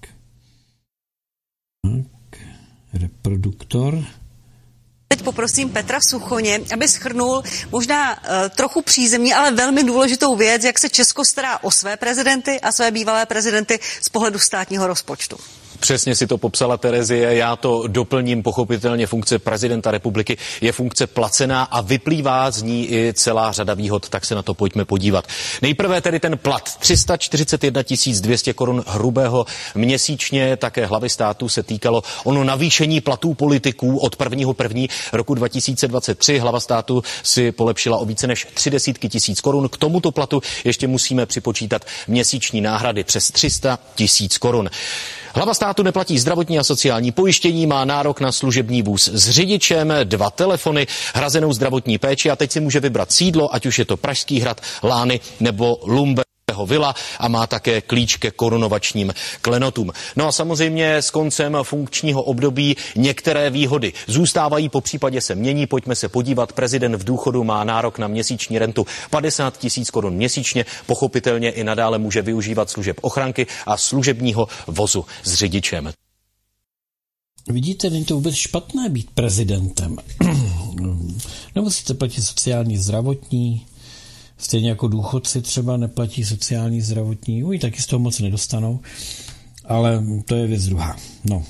Tak. Reproduktor. Teď poprosím Petra Suchoně, aby shrnul možná uh, trochu přízemní, ale velmi důležitou věc, jak se Česko stará o své prezidenty a své bývalé prezidenty z pohledu státního rozpočtu. Přesně si to popsala Terezie, já to doplním, pochopitelně funkce prezidenta republiky je funkce placená a vyplývá z ní i celá řada výhod, tak se na to pojďme podívat. Nejprve tedy ten plat, tři sta čtyřicet jedna tisíc dvě stě korun hrubého měsíčně, také hlavy státu se týkalo ono navýšení platů politiků od prvního prvního roku dva tisíce dvacet tři. Hlava státu si polepšila o více než tři desítky tisíc korun. K tomuto platu ještě musíme připočítat měsíční náhrady přes tři sta tisíc korun. Hlava státu neplatí zdravotní a sociální pojištění, má nárok na služební vůz s řidičem, dva telefony, hrazenou zdravotní péči a teď si může vybrat sídlo, ať už je to Pražský hrad, Lány nebo Lumbeho vila a má také klíč ke korunovačním klenotům. No a samozřejmě s koncem funkčního období některé výhody zůstávají, po případě se mění. Pojďme se podívat. Prezident v důchodu má nárok na měsíční rentu padesát tisíc korun měsíčně. Pochopitelně i nadále může využívat služeb ochranky a služebního vozu s řidičem. Vidíte, není to vůbec špatné být prezidentem. Nemusíte platit sociální, zdravotní, stejně jako důchodci třeba neplatí sociální, zdravotní, uj, taky z toho moc nedostanou, ale to je věc druhá. No.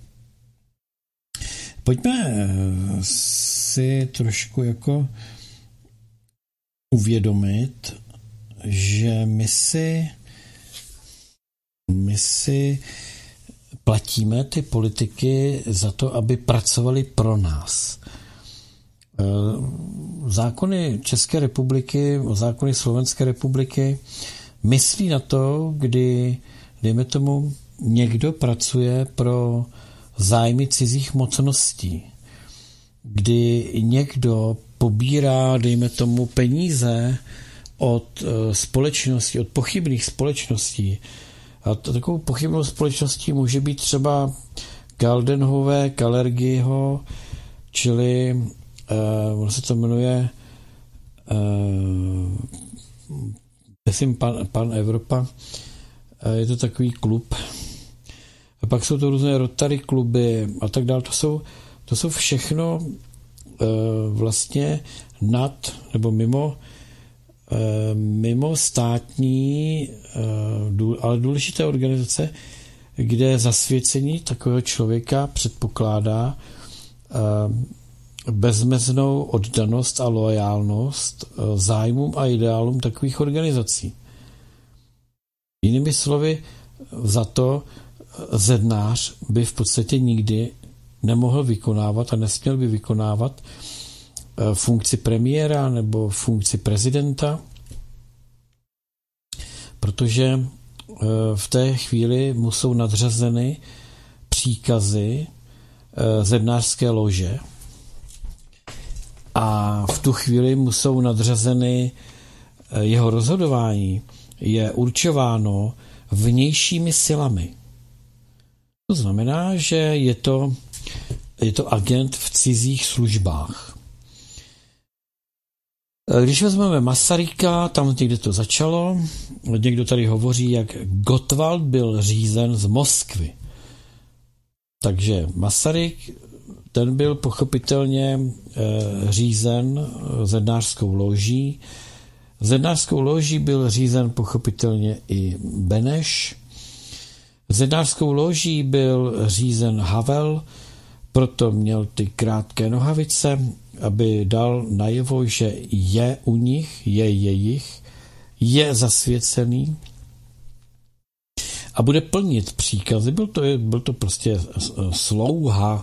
Pojďme si trošku jako uvědomit, že my si my si platíme ty politiky za to, aby pracovali pro nás. Zákony České republiky, zákony Slovenské republiky myslí na to, kdy, dejme tomu, někdo pracuje pro zájmy cizích mocností, kdy někdo pobírá, dejme tomu, peníze od společností, od pochybných společností, A to, takovou pochybnou společností může být třeba Galdenhove, Kalergiho, čili uh, ono se to jmenuje uh, myslím pan, pan Evropa, uh, je to takový klub. A pak jsou to různé Rotary kluby a tak dále. To jsou, to jsou všechno uh, vlastně nad nebo mimo mimo státní, ale důležité organizace, kde zasvěcení takového člověka předpokládá bezmeznou oddanost a loajálnost zájmům a ideálům takových organizací. Jinými slovy, za to zednář by v podstatě nikdy nemohl vykonávat a nesměl by vykonávat funkci premiéra nebo funkci prezidenta, protože v té chvíli mu jsou nadřazeny příkazy zednářské lože a v tu chvíli mu jsou nadřazeny jeho rozhodování je určováno vnějšími silami. To znamená, že je to, je to agent v cizích službách. Když vezmeme Masaryka, tam někde to začalo, někdo tady hovoří, jak Gottwald byl řízen z Moskvy. Takže Masaryk, ten byl pochopitelně e, řízen zednářskou loží. Zednářskou loží byl řízen pochopitelně i Beneš. Zednářskou loží byl řízen Havel, proto měl ty krátké nohavice, aby dal najevo, že je u nich, je jejich, je zasvěcený a bude plnit příkazy. Byl to, byl to prostě slouha.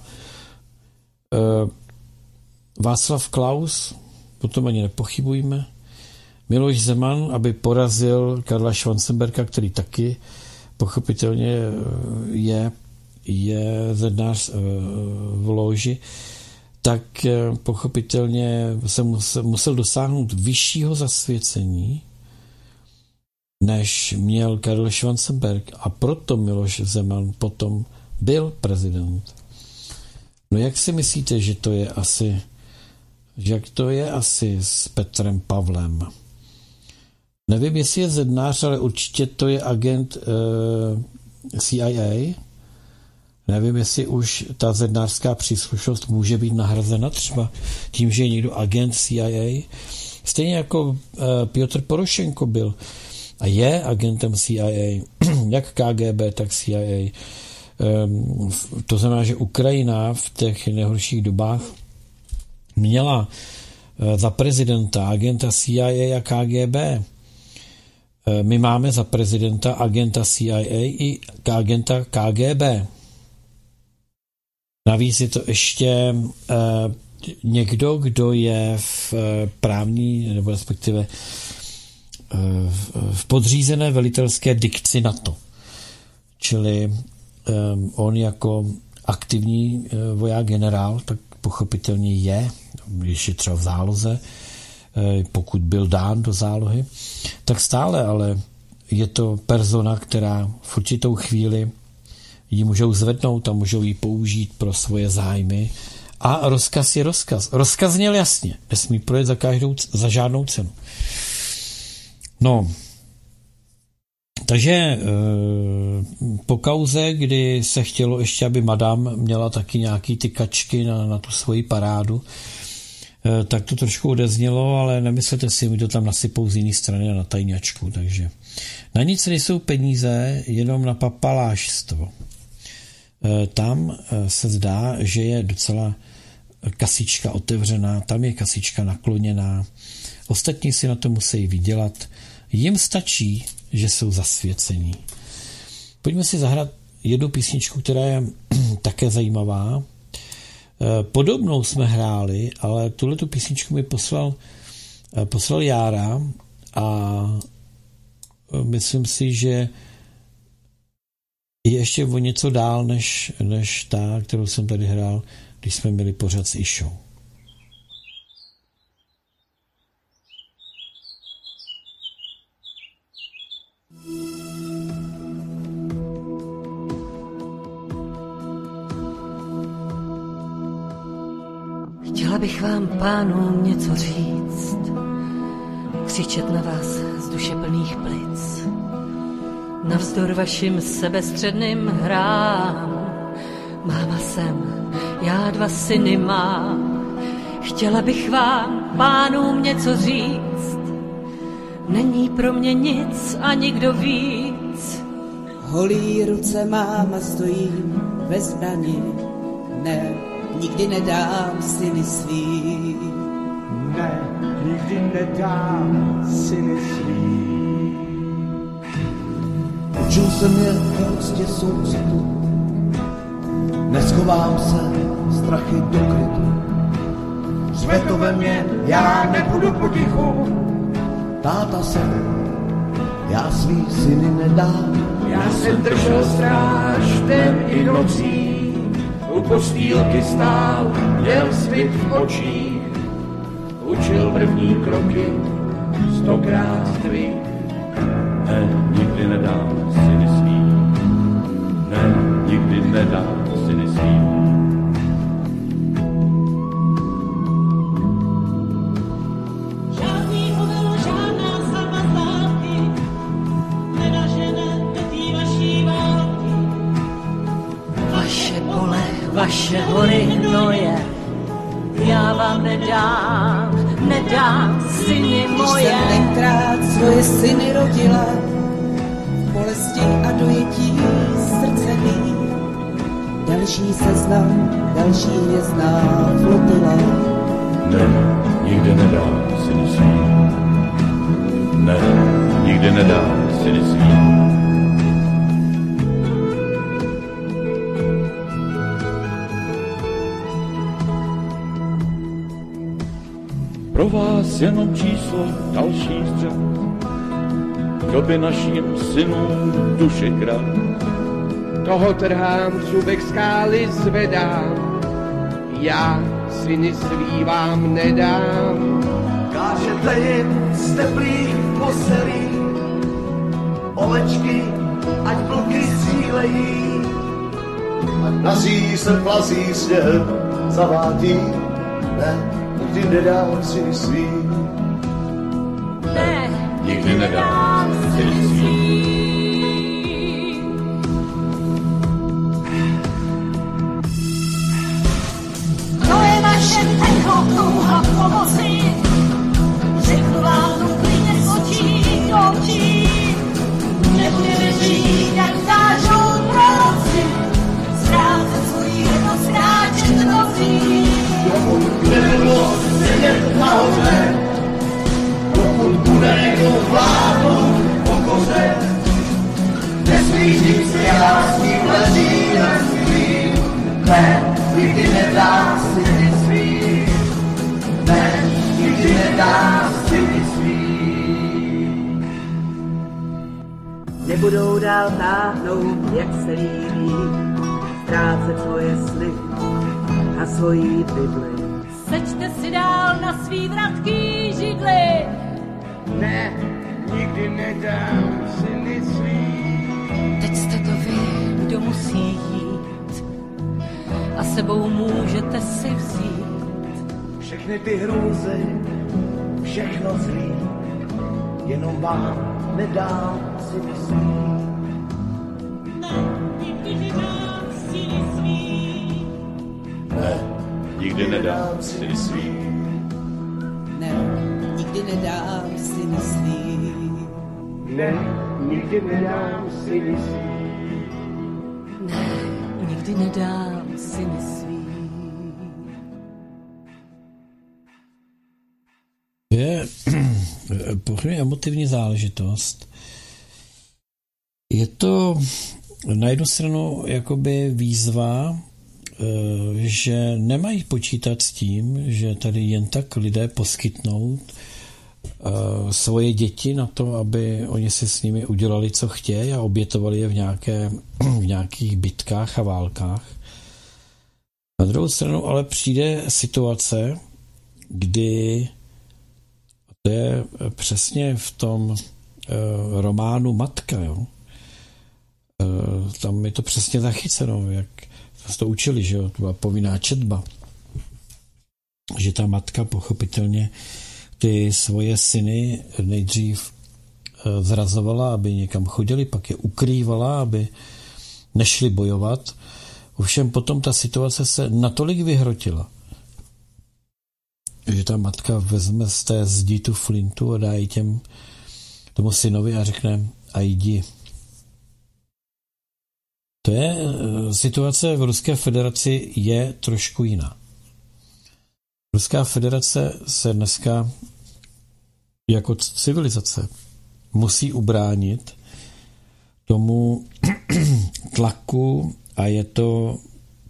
Václav Klaus, potom ani nepochybujme. Miloš Zeman, aby porazil Karla Schwarzenberga, který taky pochopitelně je, je zednář v loži, tak pochopitelně se musel, musel dosáhnout vyššího zasvěcení, než měl Karel Schwarzenberg, a proto Miloš Zeman potom byl prezident. No jak si myslíte, že to je asi, že jak to je asi s Petrem Pavlem? Nevím, jestli je zednář, ale určitě to je agent uh, C I A. Nevím, jestli už ta zednářská příslušnost může být nahrazena třeba tím, že je někdo agent C I A. Stejně jako uh, Piotr Porošenko byl a je agentem C I A, jak K G B, tak C I A. Um, to znamená, že Ukrajina v těch nejhorších dobách měla uh, za prezidenta agenta C I A a K G B. Uh, my máme za prezidenta agenta C I A i agenta K G B. Navíc je to ještě uh, někdo, kdo je v uh, právní, nebo respektive uh, v podřízené velitelské dikci NATO. Čili um, on jako aktivní uh, voják generál, tak pochopitelně je, když je třeba v záloze, uh, pokud byl dán do zálohy, tak stále, ale je to persona, která v určitou chvíli ji můžou zvednout a můžou ji použít pro svoje zájmy. A rozkaz je rozkaz. Rozkaz zněl jasně. Nesmí projet za, každou, za žádnou cenu. No. Takže po kauze, kdy se chtělo ještě, aby madam měla taky nějaký ty kačky na, na tu svoji parádu, tak to trošku odeznělo, ale nemyslete si, mi to tam nasypou z jiné strany na tajňačku. Takže na nic nejsou peníze, jenom na papalášstvo. Tam se zdá, že je docela kasička otevřená, tam je kasička nakloněná. Ostatní si na to musí vydělat. Jim stačí, že jsou zasvěcení. Pojďme si zahrát jednu písničku, která je také zajímavá. Podobnou jsme hráli, ale tuhletu písničku mi poslal, poslal Jára a myslím si, že je ještě o něco dál, než, než ta, kterou jsem tady hrál, když jsme měli pořad s Išou. Chtěla bych vám, pánům, něco říct, křičet na vás z duše plných plic. Navzdor vašim sebestředným hrám, máma jsem, já dva syny mám. Chtěla bych vám, pánům, něco říct, není pro mě nic a nikdo víc. Holí ruce máma stojí ve zbrani, ne, nikdy nedám syny svý. Ne, nikdy nedám syny svý. Učil jsem je prostě soucitu, neschovám se strachy do krytu. Řve to ve mně, já nebudu potichu. Táta jsem, já svý syny nedám. Já jsem držel stráž den i nocí, u postýlky stál, měl svit v očích. Učil první kroky, stokrát tvý. Ne, nikdy nedám syny svý. Ne, nikdy nedám syny svý. Žádný model, žádná svatba zátky nenažene do tý vaší války. Vaše pole, vaše hory hnoje, já vám nedám, nedám syny moje. Když jsem tenkrát svoje syny rodila, v bolesti a dojetí srdce mý. Další seznam, další hvězdná flotila. Ne, nikdy nedám syny svý. Ne, nikdy nedám syny svý. Pro vás jenom číslo další střed, kdo by našim synům duši krát. Toho trhám, zubek skály zvedám, já syny svý vám nedám. Kážete jim z teplých postelí, ovečky, ať vlky střílejí. A naří se plazí sněhem zavádí, ne, nikdy nedám syny svý. Ne, nikdy nedám syny svý. To je naše techo, touha pomoci. Řeknu vám tu klidně z očí do očí. Nebudeme žít, jak kážou proroci. Ztrácet svoji jednost, ztráčet nocí. Dokud nebudu sedět nahoře, dokud bude někdo vládnout pokoře, nesmířím se já s tím leží na svým. Ne, nikdy nedám syny svý. Ne, nikdy nedám syny svý. Nebudou dál táhnout, jak se líbí, ztrácet svoje sny a svojí Bibli. Sečte si dál na svý vratký židli. Ne, nikdy nedám syny svý. Teď jste to vy, kdo musí jít a sebou můžete si vzít. Všechny ty hrůzy, všechno zlý, jenom vám nedám syny svý. Ne, nikdy nedám syny svý. Ne, nikdy nedám syny svý. Ne, nikdy nedám syny svý. Ne, nikdy nedám syny svý. Ne, nikdy nedám syny svý. Je pochopně emotivní záležitost. Je to na jednu stranu jakoby výzva, že nemají počítat s tím, že tady jen tak lidé poskytnou svoje děti na to, aby oni si s nimi udělali, co chtějí a obětovali je v, nějaké, v nějakých bitkách a válkách. Na druhou stranu ale přijde situace, kdy to je přesně v tom uh, románu Matka, jo? Uh, tam je to přesně zachyceno, jak jsme to učili, že jo? To byla povinná četba. že ta matka pochopitelně ty svoje syny nejdřív zrazovala, aby někam chodili, pak je ukrývala, aby nešli bojovat. Ovšem potom ta situace se natolik vyhrotila, že ta matka vezme z té zdi tu flintu a dá ji těm tomu synovi a řekne a jdi. To je, situace v Ruské federaci je trošku jiná. Ruská federace se dneska jako civilizace musí ubránit tomu tlaku a je to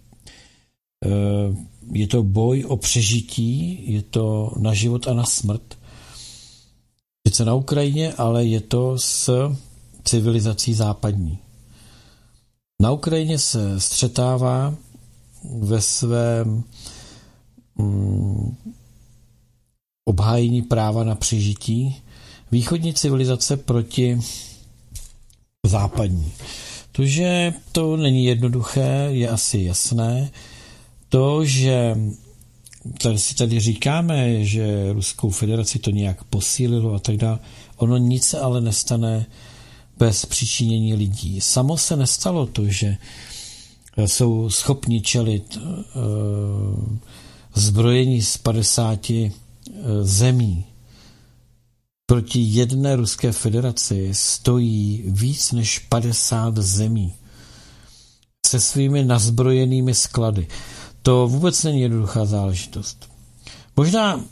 je to boj o přežití, je to na život a na smrt. Sice na Ukrajině, ale je to s civilizací západní. Na Ukrajině se střetává ve svém mm, obhájení práva na přežití východní civilizace proti západní. To, že to není jednoduché, je asi jasné. To, že tady si tady říkáme, že Ruskou federaci to nějak posílilo a tak dále, ono nic se ale nestane bez přičinění lidí. Samo se nestalo to, že jsou schopni čelit uh, zbrojení z padesáti uh, zemí. Proti jedné Ruské federaci stojí víc než padesát zemí se svými nazbrojenými sklady. To vůbec není jednoduchá záležitost. Možná uh,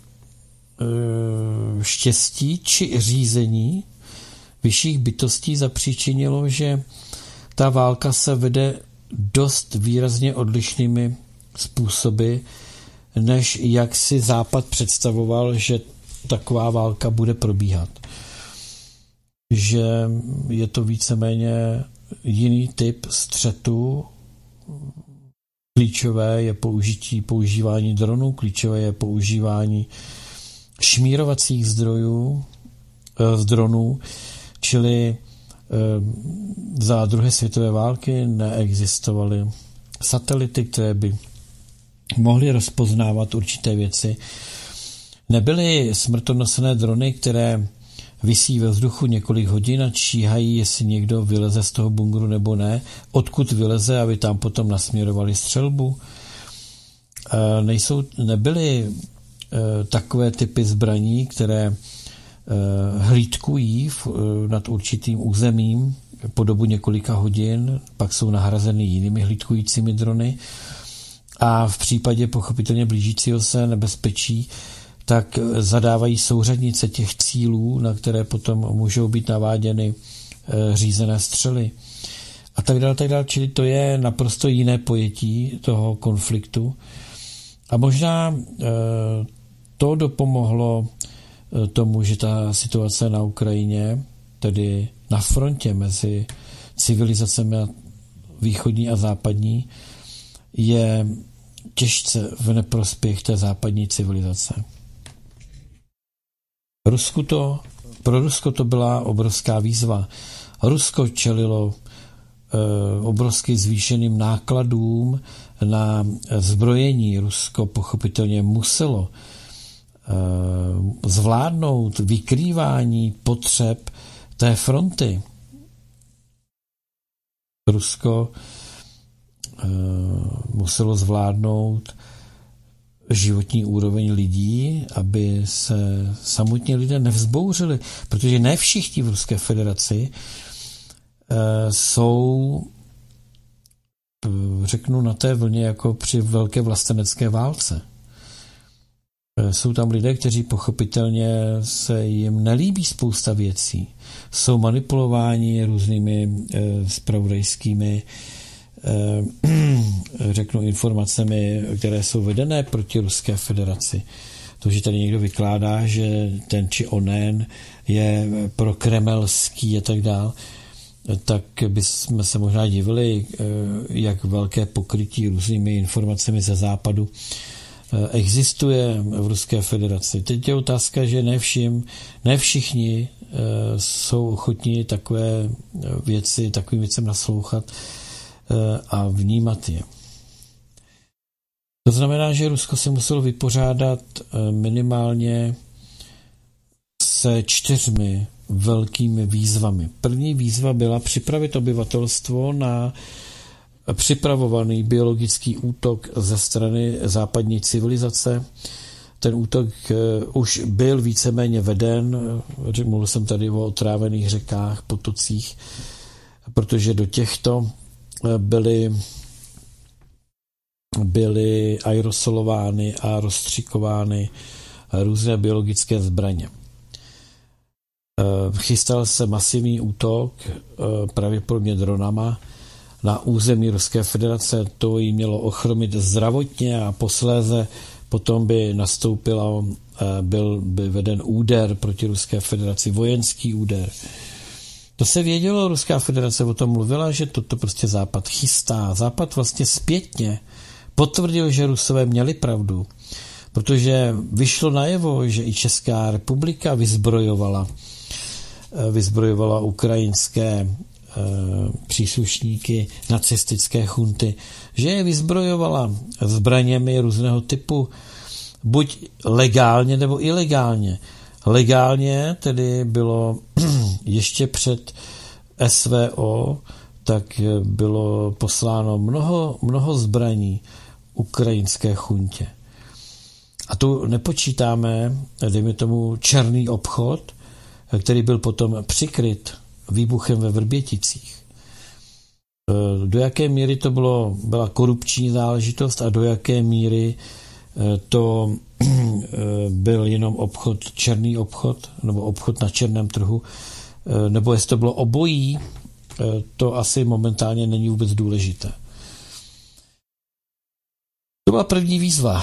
štěstí či řízení vyšších bytostí zapříčinilo, že ta válka se vede dost výrazně odlišnými způsoby, než jak si Západ představoval, že taková válka bude probíhat. Že je to víceméně jiný typ střetu. Klíčové je použití, používání dronů, klíčové je používání šmírovacích zdrojů, z dronů, čili za druhé světové války neexistovaly satelity, které by mohly rozpoznávat určité věci. Nebyly smrtonosné drony, které visí ve vzduchu několik hodin a číhají, jestli někdo vyleze z toho bunkru nebo ne, odkud vyleze, aby tam potom nasměrovali střelbu. Nejsou, nebyly takové typy zbraní, které hlídkují nad určitým územím po dobu několika hodin, pak jsou nahrazeny jinými hlídkujícími drony a v případě pochopitelně blížícího se nebezpečí tak zadávají souřadnice těch cílů, na které potom můžou být naváděny řízené střely a tak dále, tak dále. Čili to je naprosto jiné pojetí toho konfliktu a možná to dopomohlo tomu, že ta situace na Ukrajině, tedy na frontě mezi civilizacemi východní a západní, je těžce v neprospěch té západní civilizace. Rusku to, pro Rusko to byla obrovská výzva. Rusko čelilo e, obrovsky zvýšeným nákladům na zbrojení. Rusko pochopitelně muselo zvládnout vykrývání potřeb té fronty. Rusko muselo zvládnout životní úroveň lidí, aby se samotní lidé nevzbouřili, protože ne všichni v Ruské federaci jsou, řeknu, na té vlně jako při velké vlastenecké válce. Jsou tam lidé, kteří pochopitelně se jim nelíbí spousta věcí. Jsou manipulováni různými eh, zpravodajskými eh, řeknu informacemi, které jsou vedené proti Ruské federaci. To, že tady někdo vykládá, že ten či onen je prokremelský a tak dál, tak bychom se možná divili, eh, jak velké pokrytí různými informacemi ze západu existuje v Ruské federaci. Teď je otázka, že ne, všim, ne všichni jsou ochotní takové věci, takovým věcem naslouchat a vnímat je. To znamená, že Rusko se muselo vypořádat minimálně se čtyřmi velkými výzvami. První výzva byla připravit obyvatelstvo na připravovaný biologický útok ze strany západní civilizace. Ten útok už byl víceméně veden, mluvil jsem tady o otrávených řekách, potocích, protože do těchto byly, byly aerosolovány a rozstřikovány různé biologické zbraně. Chystal se masivní útok, pravděpodobně dronama, na území Ruské federace. To jí mělo ochromit zdravotně a posléze potom by nastoupila, byl by veden úder proti Ruské federaci, vojenský úder. To se vědělo, Ruská federace o tom mluvila, že toto prostě Západ chystá. Západ vlastně zpětně potvrdil, že Rusové měli pravdu, protože vyšlo najevo, že i Česká republika vyzbrojovala, vyzbrojovala ukrajinské příslušníky nacistické chunty, že je vyzbrojovala zbraněmi různého typu, buď legálně nebo ilegálně. Legálně tedy bylo ještě před S V O, tak bylo posláno mnoho, mnoho zbraní ukrajinské chuntě. A tu nepočítáme, dejme tomu, černý obchod, který byl potom přikryt výbuchem ve Vrběticích. Do jaké míry to bylo, byla korupční záležitost a do jaké míry to byl jenom obchod, černý obchod, nebo obchod na černém trhu, nebo jestli to bylo obojí, to asi momentálně není vůbec důležité. To byla první výzva.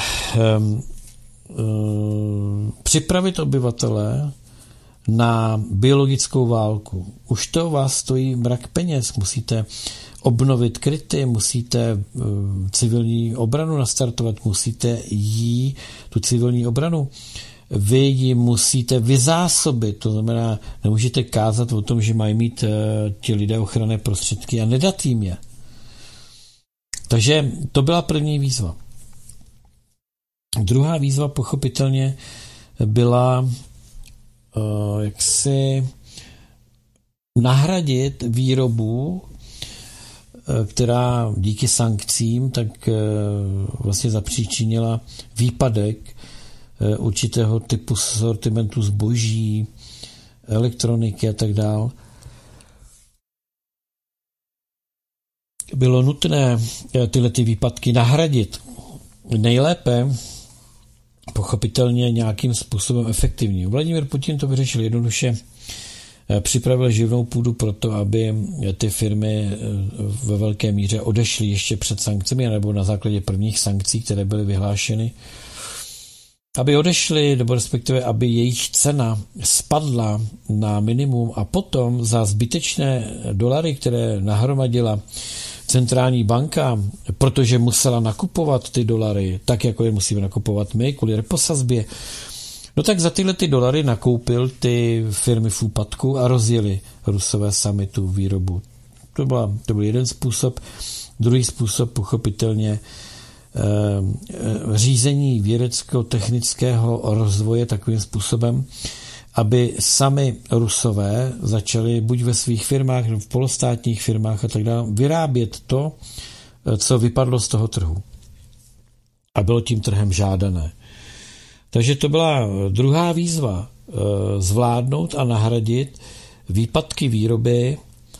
Připravit obyvatele na biologickou válku. Už to vás stojí mrak peněz. Musíte obnovit kryty, musíte civilní obranu nastartovat, musíte jí, tu civilní obranu, vy ji musíte vyzásobit. To znamená, nemůžete kázat o tom, že mají mít ti lidé ochranné prostředky a nedat jim je. Takže to byla první výzva. Druhá výzva pochopitelně byla Uh, jak si nahradit výrobu, uh, která díky sankcím tak uh, vlastně zapříčinila výpadek uh, určitého typu sortimentu zboží, elektroniky a tak dál. Bylo nutné uh, tyhle ty výpadky nahradit. Nejlépe pochopitelně nějakým způsobem efektivní. Vladimír Putin to vyřešil jednoduše, připravil živnou půdu pro to, aby ty firmy ve velké míře odešly ještě před sankcemi, nebo na základě prvních sankcí, které byly vyhlášeny, aby odešly, nebo respektive, aby jejich cena spadla na minimum a potom za zbytečné dolary, které nahromadila centrální banka, protože musela nakupovat ty dolary, tak jako je musíme nakupovat my, kvůli reposazbě, no tak za tyhle ty dolary nakoupil ty firmy v úpadku a rozjeli Rusové sami tu výrobu. To, byla, to byl jeden způsob. Druhý způsob pochopitelně eh, řízení vědecko-technického rozvoje takovým způsobem, aby sami Rusové začali buď ve svých firmách nebo v polostátních firmách a tak dále vyrábět to, co vypadlo z toho trhu. A bylo tím trhem žádané. Takže to byla druhá výzva, zvládnout a nahradit výpadky výroby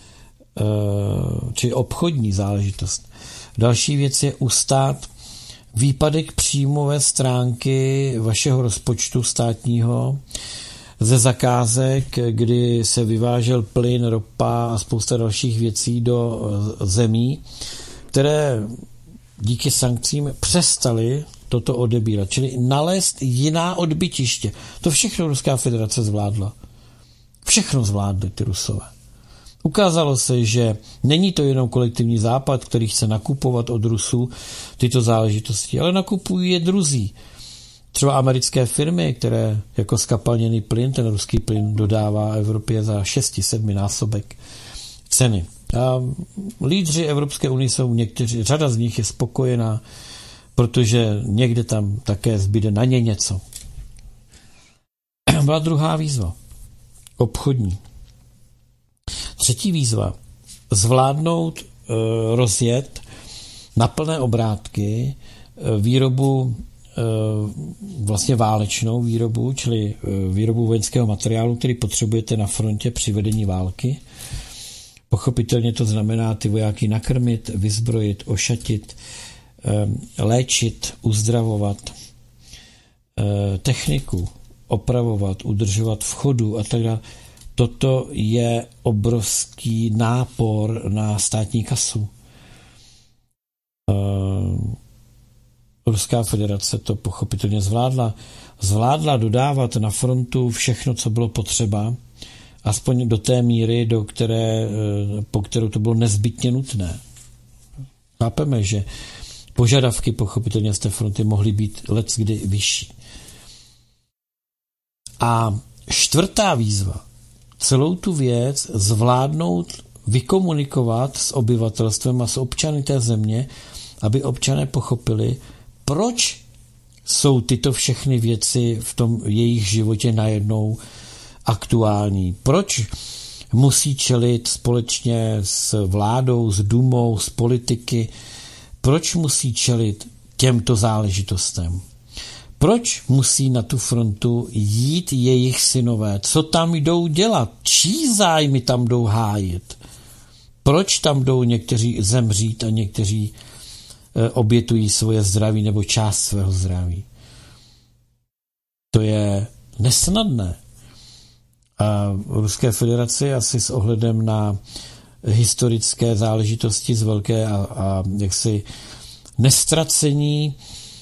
či obchodní záležitost. Další věc je ustát výpadek příjmové stránky vašeho rozpočtu státního ze zakázek, kdy se vyvážel plyn, ropa a spousta dalších věcí do zemí, které díky sankcím přestaly toto odebírat, čili nalézt jiná odbytiště. To všechno Ruská federace zvládla. Všechno zvládly ty Rusové. Ukázalo se, že není to jenom kolektivní západ, který chce nakupovat od Rusů tyto záležitosti, ale nakupují je druzí. Třeba americké firmy, které jako skapalněný plyn, ten ruský plyn dodává Evropě za šest sedm násobek ceny. A lídři Evropské unie jsou někteří, řada z nich je spokojená, protože někde tam také zbyde na ně něco. Byla druhá výzva. Obchodní. Třetí výzva. Zvládnout, e, rozjet na plné obrátky e, výrobu e, vlastně válečnou výrobu, čili e, výrobu vojenského materiálu, který potřebujete na frontě při vedení války. Pochopitelně to znamená ty vojáky nakrmit, vyzbrojit, ošatit, e, léčit, uzdravovat, e, techniku, opravovat, udržovat v chodu a tak dále. Toto je obrovský nápor na státní kasu. Uh, Ruská federace to pochopitelně zvládla. Zvládla dodávat na frontu všechno, co bylo potřeba, aspoň do té míry, do které, po kterou to bylo nezbytně nutné. Chápeme, že požadavky pochopitelně z té fronty mohly být leckdy vyšší. A čtvrtá výzva. Celou tu věc zvládnout, vykomunikovat s obyvatelstvem a s občany té země, aby občané pochopili, proč jsou tyto všechny věci v tom jejich životě najednou aktuální. Proč musí čelit společně s vládou, s dumou, s politiky, proč musí čelit těmto záležitostem. Proč musí na tu frontu jít jejich synové? Co tam jdou dělat? Čí zájmy tam jdou hájit? Proč tam jdou někteří zemřít a někteří e, obětují svoje zdraví nebo část svého zdraví? To je nesnadné. A v Ruské federaci asi s ohledem na historické záležitosti z velké a, a jaksi nestracení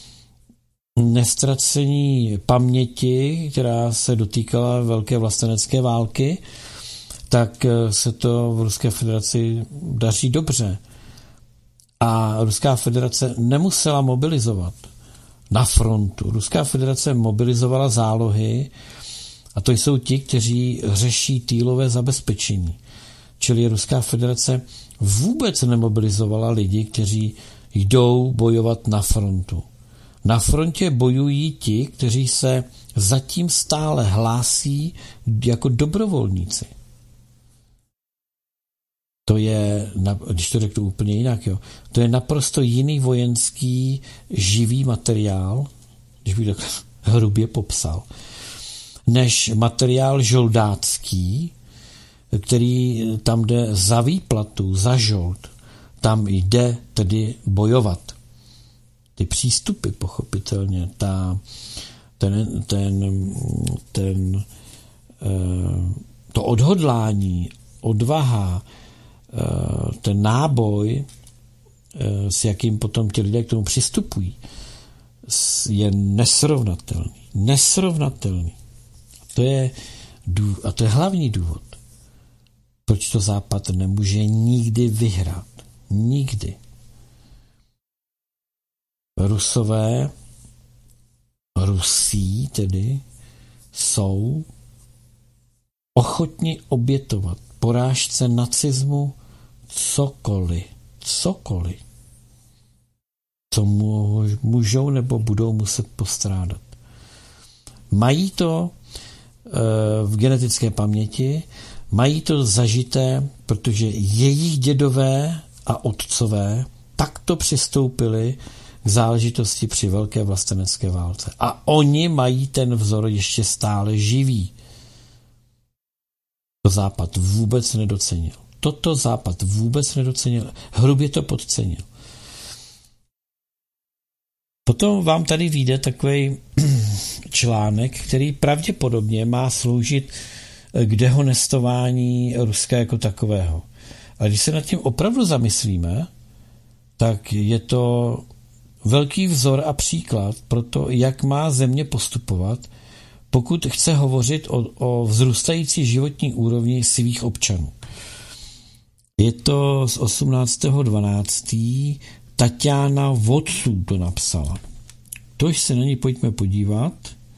nestracení paměti, která se dotýkala velké vlastenecké války, tak se to v Ruské federaci daří dobře. A Ruská federace nemusela mobilizovat na frontu. Ruská federace mobilizovala zálohy a to jsou ti, kteří řeší týlové zabezpečení. Čili Ruská federace vůbec nemobilizovala lidi, kteří jdou bojovat na frontu. Na frontě bojují ti, kteří se zatím stále hlásí jako dobrovolníci. To je, když to řeknu úplně jinak, jo, to je naprosto jiný vojenský živý materiál, když bych to hrubě popsal, než materiál žoldácký, který tam jde za výplatu, za žold. Tam jde tedy bojovat. Ty přístupy, pochopitelně, ta, ten, ten, ten, to odhodlání, odvaha, ten náboj, s jakým potom ti lidé k tomu přistupují, je nesrovnatelný. Nesrovnatelný. A to je, a to je hlavní důvod, proč to Západ nemůže nikdy vyhrát. Nikdy. Rusové, Rusí tedy, jsou ochotni obětovat porážce nacismu cokoliv, cokoliv, co můžou nebo budou muset postrádat. Mají to e, v genetické paměti, mají to zažité, protože jejich dědové a otcové takto přistoupili k záležitosti při velké vlastenecké válce. A oni mají ten vzor ještě stále živý. To Západ vůbec nedocenil. Toto Západ vůbec nedocenil. Hrubě to podcenil. Potom vám tady vyjde takový článek, který pravděpodobně má sloužit k dehonestování Ruska jako takového. Ale když se nad tím opravdu zamyslíme, tak je to velký vzor a příklad pro to, jak má země postupovat, pokud chce hovořit o, o vzrůstající životní úrovni svých občanů. Je to z osmnáctého dvanáctého Tatiana Vodců to napsala. Tož se na ní pojďme podívat.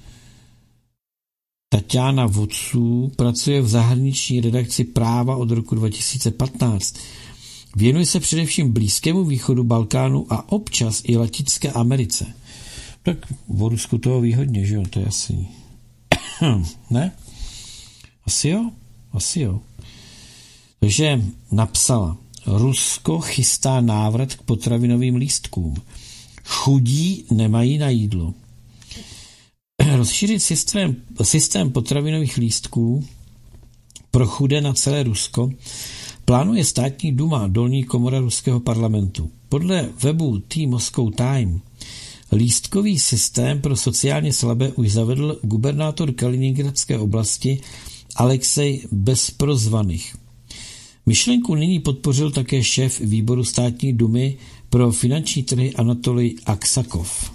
Tatiana Vodců pracuje v zahraniční redakci Práva od roku dva tisíce patnáct Věnuje se především Blízkému východu, Balkánu a občas i Latinské Americe. Tak o Rusku toho ví hodně, že jo, to je jasný. Ne? Asi jo, asi jo. Takže napsala, Rusko chystá návrat k potravinovým lístkům. Chudí nemají na jídlo. Rozšířit systém, systém potravinových lístků pro chudé na celé Rusko plánuje státní duma, dolní komora ruského parlamentu. Podle webu T-Moscow Time lístkový systém pro sociálně slabé už zavedl gubernátor Kaliningradské oblasti Alexej Bezprozvaných. Myšlenku nyní podpořil také šéf výboru státní dumy pro finanční trhy Anatolij Aksakov.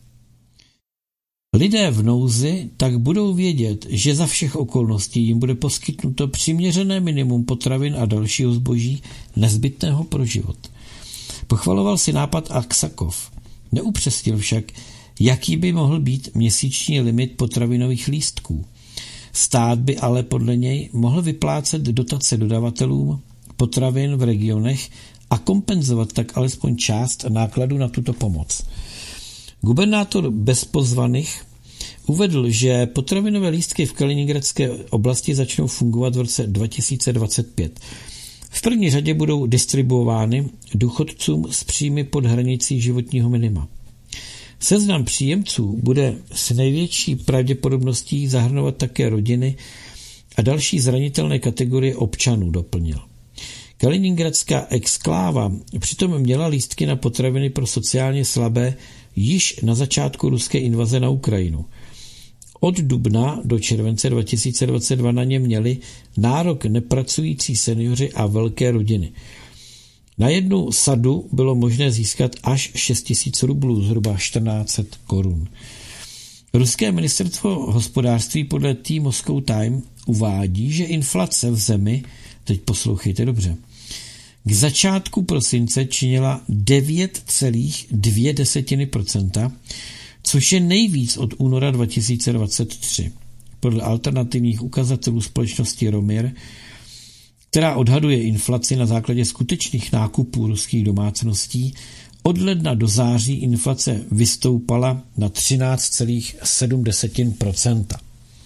Lidé v nouzi tak budou vědět, že za všech okolností jim bude poskytnuto přiměřené minimum potravin a dalšího zboží nezbytného pro život. Pochvaloval si nápad Aksakov. Neupřesnil však, jaký by mohl být měsíční limit potravinových lístků. Stát by ale podle něj mohl vyplácet dotace dodavatelům potravin v regionech a kompenzovat tak alespoň část nákladů na tuto pomoc. Gubernátor Bezpozvaných uvedl, že potravinové lístky v Kaliningradské oblasti začnou fungovat v roce dva tisíce dvacet pět. V první řadě budou distribuovány důchodcům s příjmy pod hranicí životního minima. Seznam příjemců bude s největší pravděpodobností zahrnovat také rodiny a další zranitelné kategorie občanů, doplnil. Kaliningradská exkláva přitom měla lístky na potraviny pro sociálně slabé již na začátku ruské invaze na Ukrajinu. Od dubna do července dva tisíce dvacet dva na ně měli nárok nepracující seniori a velké rodiny. Na jednu sadu bylo možné získat až šest tisíc rublů, zhruba čtrnáct set korun. Ruské ministerstvo hospodářství podle T-Moscow Time uvádí, že inflace v zemi, teď poslouchejte dobře, k začátku prosince činila devět celá dvě desetiny procenta, což je nejvíc od února dva tisíce dvacet tři. Podle alternativních ukazatelů společnosti Romir, která odhaduje inflaci na základě skutečných nákupů ruských domácností, od ledna do září inflace vystoupala na třináct celá sedm procenta.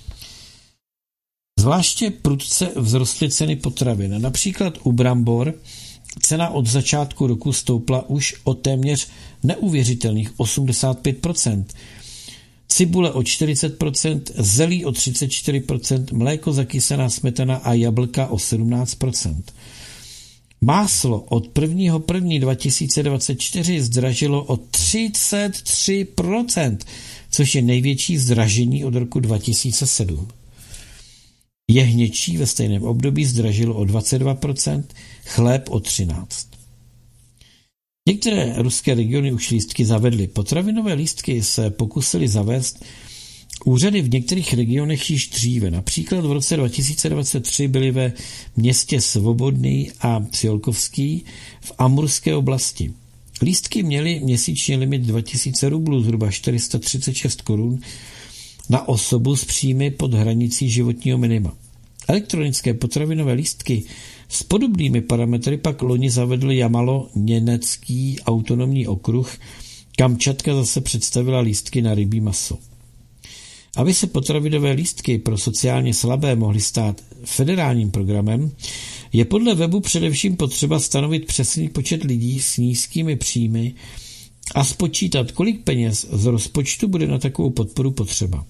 Zvláště prudce vzrostly ceny potravin. Například u brambor cena od začátku roku stoupla už o téměř neuvěřitelných osmdesát pět procent. Cibule o čtyřicet procent, zelí o třicet čtyři procent, mléko, zakysaná smetana a jablka o sedmnáct procent. Máslo od prvního prvního dva tisíce dvacet čtyři zdražilo o třicet tři procent, což je největší zdražení od roku dva tisíce sedm. Jehněčí ve stejném období zdražilo o dvacet dva procent, chléb o třináct procent. Některé ruské regiony už lístky zavedly. Potravinové lístky se pokusili zavést úřady v některých regionech již dříve. Například v roce dva tisíce dvacet tři byly ve městě Svobodný a Ciolkovský v Amurské oblasti. Lístky měly měsíční limit dva tisíce rublů, zhruba čtyři sta třicet šest korun, na osobu s příjmy pod hranicí životního minima. Elektronické potravinové lístky s podobnými parametry pak loni zavedl Jamalo-Německý autonomní okruh, Kamčatka zase představila lístky na rybí maso. Aby se potravinové lístky pro sociálně slabé mohly stát federálním programem, je podle webu především potřeba stanovit přesný počet lidí s nízkými příjmy a spočítat, kolik peněz z rozpočtu bude na takovou podporu potřeba.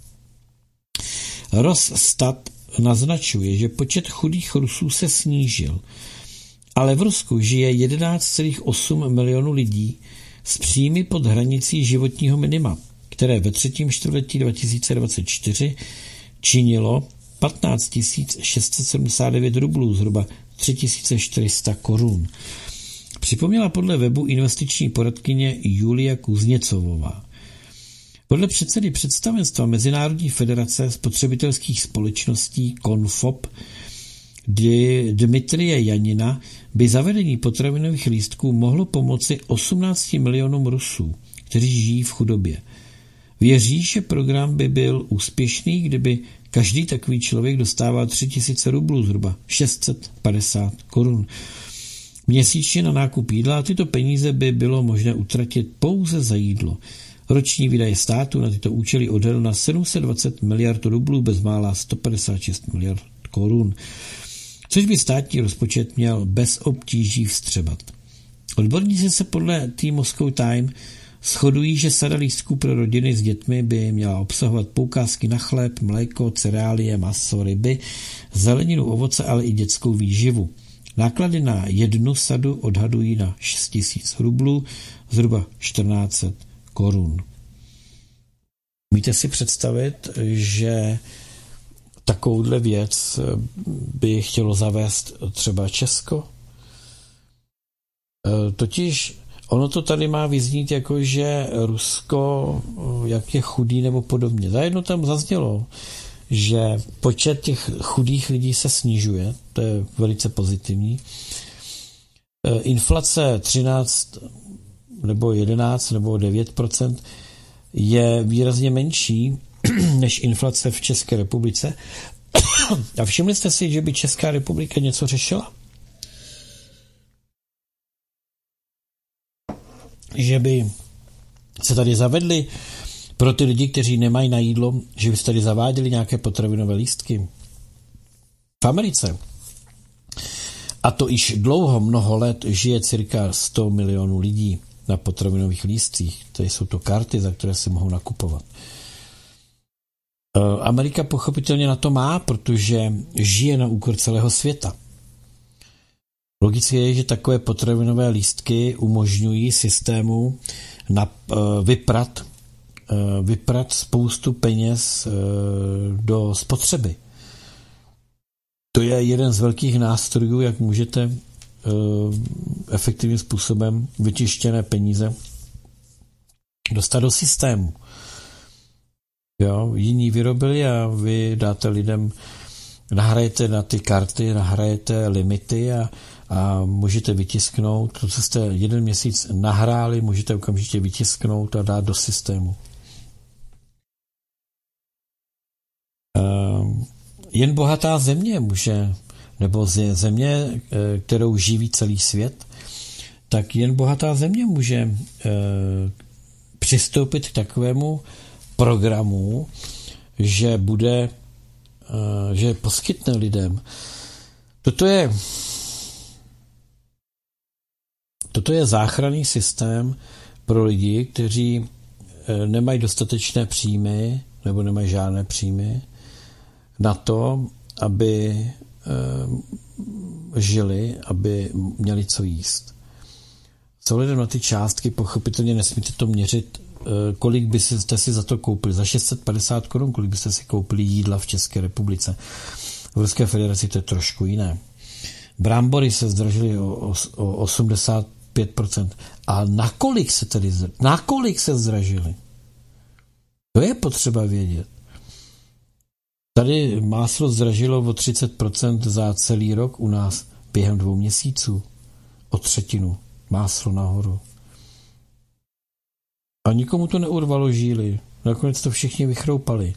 Rosstat naznačuje, že počet chudých Rusů se snížil, ale v Rusku žije jedenáct celá osm milionů lidí s příjmy pod hranicí životního minima, které ve třetím čtvrtletí dva tisíce dvacet čtyři činilo patnáct tisíc šest set sedmdesát devět rublů, zhruba tři tisíce čtyři sta korun. Připomněla podle webu investiční poradkyně Julia Kuzněcovová. Podle předsedy představenstva Mezinárodní federace spotřebitelských společností Konfop Dmitrie Janina by zavedení potravinových lístků mohlo pomoci osmnácti milionům Rusů, kteří žijí v chudobě. Věří, že program by byl úspěšný, kdyby každý takový člověk dostával tři tisíce rublů, zhruba šest set padesát korun. měsíčně na nákup jídla a tyto peníze by bylo možné utratit pouze za jídlo. Roční výdaje státu na tyto účely odhadl na sedm set dvacet miliard rublů, bezmála sto padesát šest miliard korun, což by státní rozpočet měl bez obtíží vstřebat. Odborníci se podle T Moscow Time shodují, že sada lístků pro rodiny s dětmi by měla obsahovat poukázky na chléb, mléko, cereálie, maso, ryby, zeleninu, ovoce, ale i dětskou výživu. Náklady na jednu sadu odhadují na šest tisíc rublů, zhruba čtrnáct set korun. Můžete si představit, že takovouhle věc by chtělo zavést třeba Česko? Totiž ono to tady má vyznít jako, že Rusko jak je chudý nebo podobně. Zajedno tam zaznělo, že počet těch chudých lidí se snižuje, to je velice pozitivní. Inflace třináct nebo jedenáct nebo devět procent je výrazně menší než inflace v České republice. A všimli jste si, že by Česká republika něco řešila? Že by se tady zavedli pro ty lidi, kteří nemají na jídlo, že by se tady zaváděli nějaké potravinové lístky. V Americe, a to již dlouho, mnoho let, žije cirka sto milionů lidí na potravinových lístcích. To jsou to karty, za které si mohou nakupovat. Amerika pochopitelně na to má, protože žije na úkor celého světa. Logické je, že takové potravinové lístky umožňují systému na, vyprat, vyprat spoustu peněz do spotřeby. To je jeden z velkých nástrojů, jak můžete efektivním způsobem vyčištěné peníze dostat do systému. Jo, jiní vyrobili a vy dáte lidem, nahrajete na ty karty, nahrajete limity a, a můžete vytisknout to, co jste jeden měsíc nahráli, můžete okamžitě vytisknout a dát do systému. Uh, jen bohatá země může, nebo země, kterou živí celý svět, tak jen bohatá země může uh, přistoupit k takovému programu, že bude, uh, že poskytne lidem. Toto je toto je záchranný systém pro lidi, kteří uh, nemají dostatečné příjmy nebo nemají žádné příjmy na to, aby uh, žili, aby měli co jíst. S ohledem na ty částky pochopitelně nesmíte to měřit, kolik byste si za to koupili. Za šest set padesát korun, kolik byste si koupili jídla v České republice. V Ruské federaci to je trošku jiné. Brambory se zdražily o, o, o osmdesát pět procent. A nakolik se tedy nakolik se zdražily? To je potřeba vědět. Tady máslo zdražilo o třicet procent za celý rok u nás během dvou měsíců. O třetinu. Máslo nahoru. A nikomu to neurvalo žíly. Nakonec to všichni vychroupali.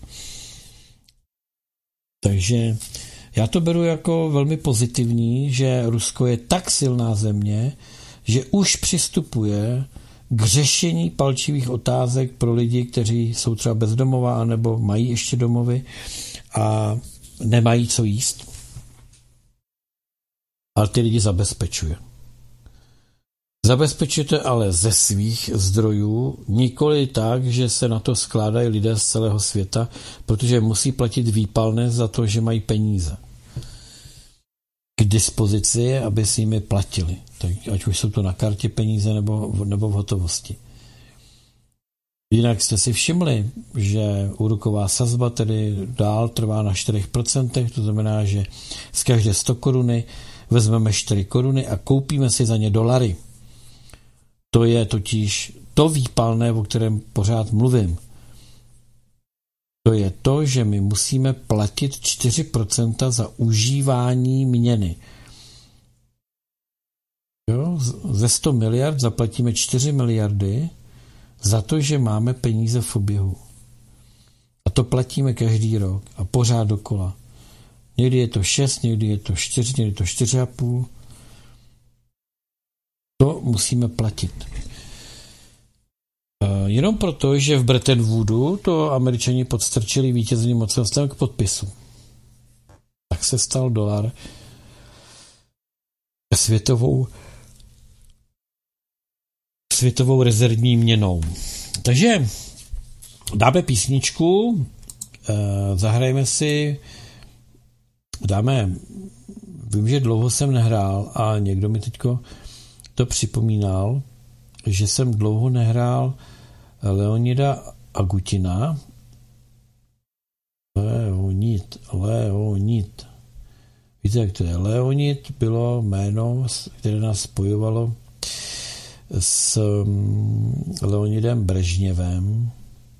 Takže já to beru jako velmi pozitivní, že Rusko je tak silná země, že už přistupuje k řešení palčivých otázek pro lidi, kteří jsou třeba bezdomová nebo mají ještě domovy a nemají co jíst. Ale ty lidi zabezpečuje. Zabezpečujete ale ze svých zdrojů, nikoli tak, že se na to skládají lidé z celého světa, protože musí platit výpalné za to, že mají peníze k dispozici, aby si jimi platili. Tak ať už jsou to na kartě peníze nebo, nebo v hotovosti. Jinak jste si všimli, že úroková sazba tedy dál trvá na čtyři procenta, to znamená, že z každé sto koruny vezmeme čtyři koruny a koupíme si za ně dolary. To je totiž to výpalné, o kterém pořád mluvím. To je to, že my musíme platit čtyři procenta za užívání měny. Jo? Ze sto miliard zaplatíme čtyři miliardy za to, že máme peníze v oběhu. A to platíme každý rok a pořád dokola. Někdy je to šest, někdy je to čtyři, někdy je to čtyři a půl. To musíme platit. Jenom proto, že v Bretton Woodu to Američani podstrčili vítězným mocenstvem k podpisu. Tak se stal dolar světovou světovou rezervní měnou. Takže dáme písničku, zahrajeme si, dáme, vím, že dlouho jsem nehrál a někdo mi teďko to připomínal, že jsem dlouho nehrál Leonida Agutina. Leonid, Leonid. Víte, jak to je? Leonid bylo jméno, které nás spojovalo s Leonidem Brežněvem.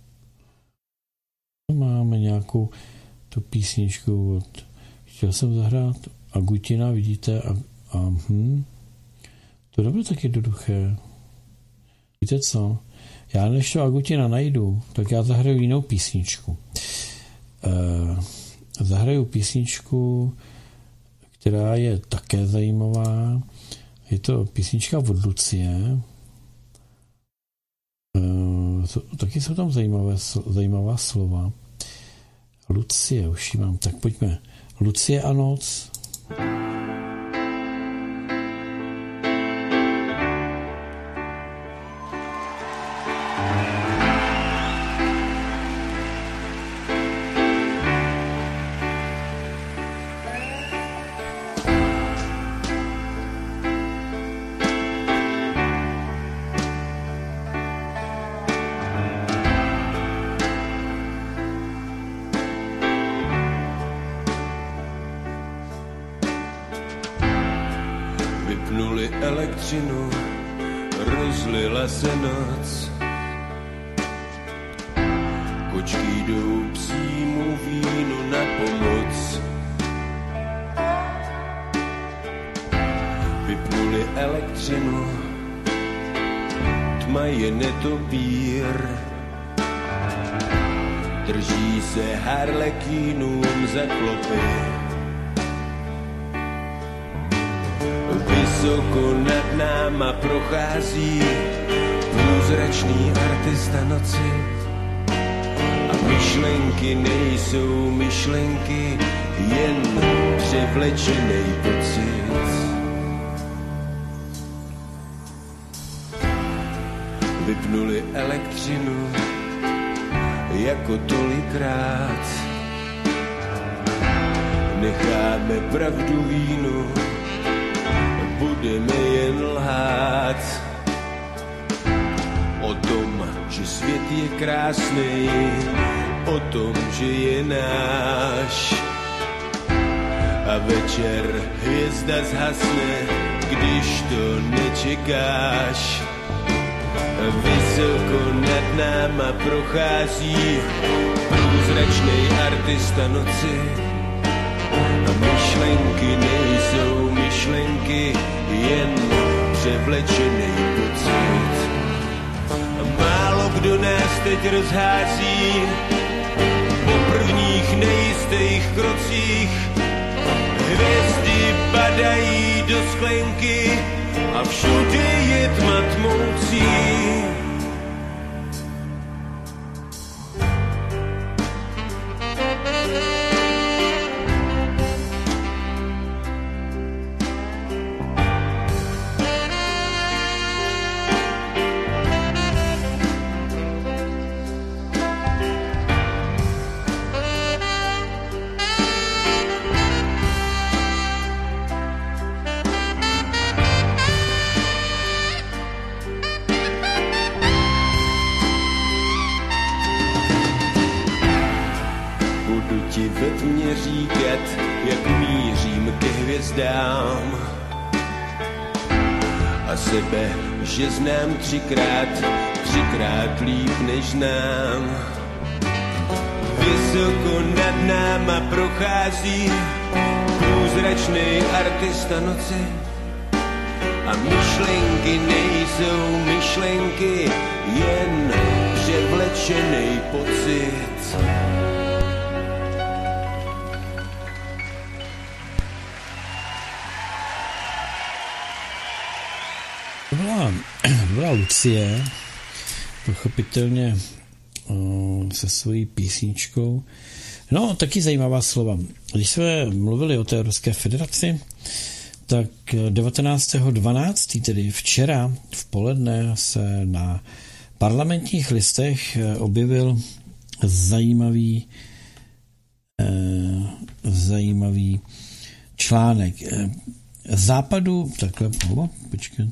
Máme nějakou tu písničku od, chtěl jsem zahrát Agutina, vidíte, a, a hm, to nebylo tak jednoduché. Víte co? Já než to Agutina najdu, tak já zahraju jinou písničku. E, zahraju písničku, která je také zajímavá. Je to písnička od Lucie. E, to, taky jsou tam zajímavé, zajímavá slova. Lucie, už ji mám. Tak pojďme. Lucie a noc. Rozlila se noc, kočky jdou psímu vínu na pomoc. Vypnuli elektřinu, tma je netopír, drží se harlekínům za klopy. Vysoko nad náma prochází průzračný artista noci a myšlenky nejsou myšlenky, jen převlečenej pocit. Vypnuli elektřinu jako tolikrát, necháme pravdu vínu, budeme jen lhát o tom, že svět je krásný, o tom, že je náš. A večer hvězda zhasne, když to nečekáš. Vysoko nad náma prochází průzračnej artista noci a myšlenky nejsou myšlenky, jen převlečenej pocit. A málo kdo nás teď rozhází po prvních nejistých krocích. Hvězdy padají do sklenky a všude je tma tmoucí. Že znám třikrát, třikrát líp než znám. Vysoko nad náma prochází průzračnej artista noci a myšlenky nejsou myšlenky, jen převlečenej pocit. Lucie, pochopitelně se svojí písničkou. No, taky zajímavá slova. Když jsme mluvili o té Ruské federaci, tak devatenáctého dvanáctého tedy včera v poledne se na Parlamentních listech objevil zajímavý eh, zajímavý článek. Západu, takhle, oh, počkejte,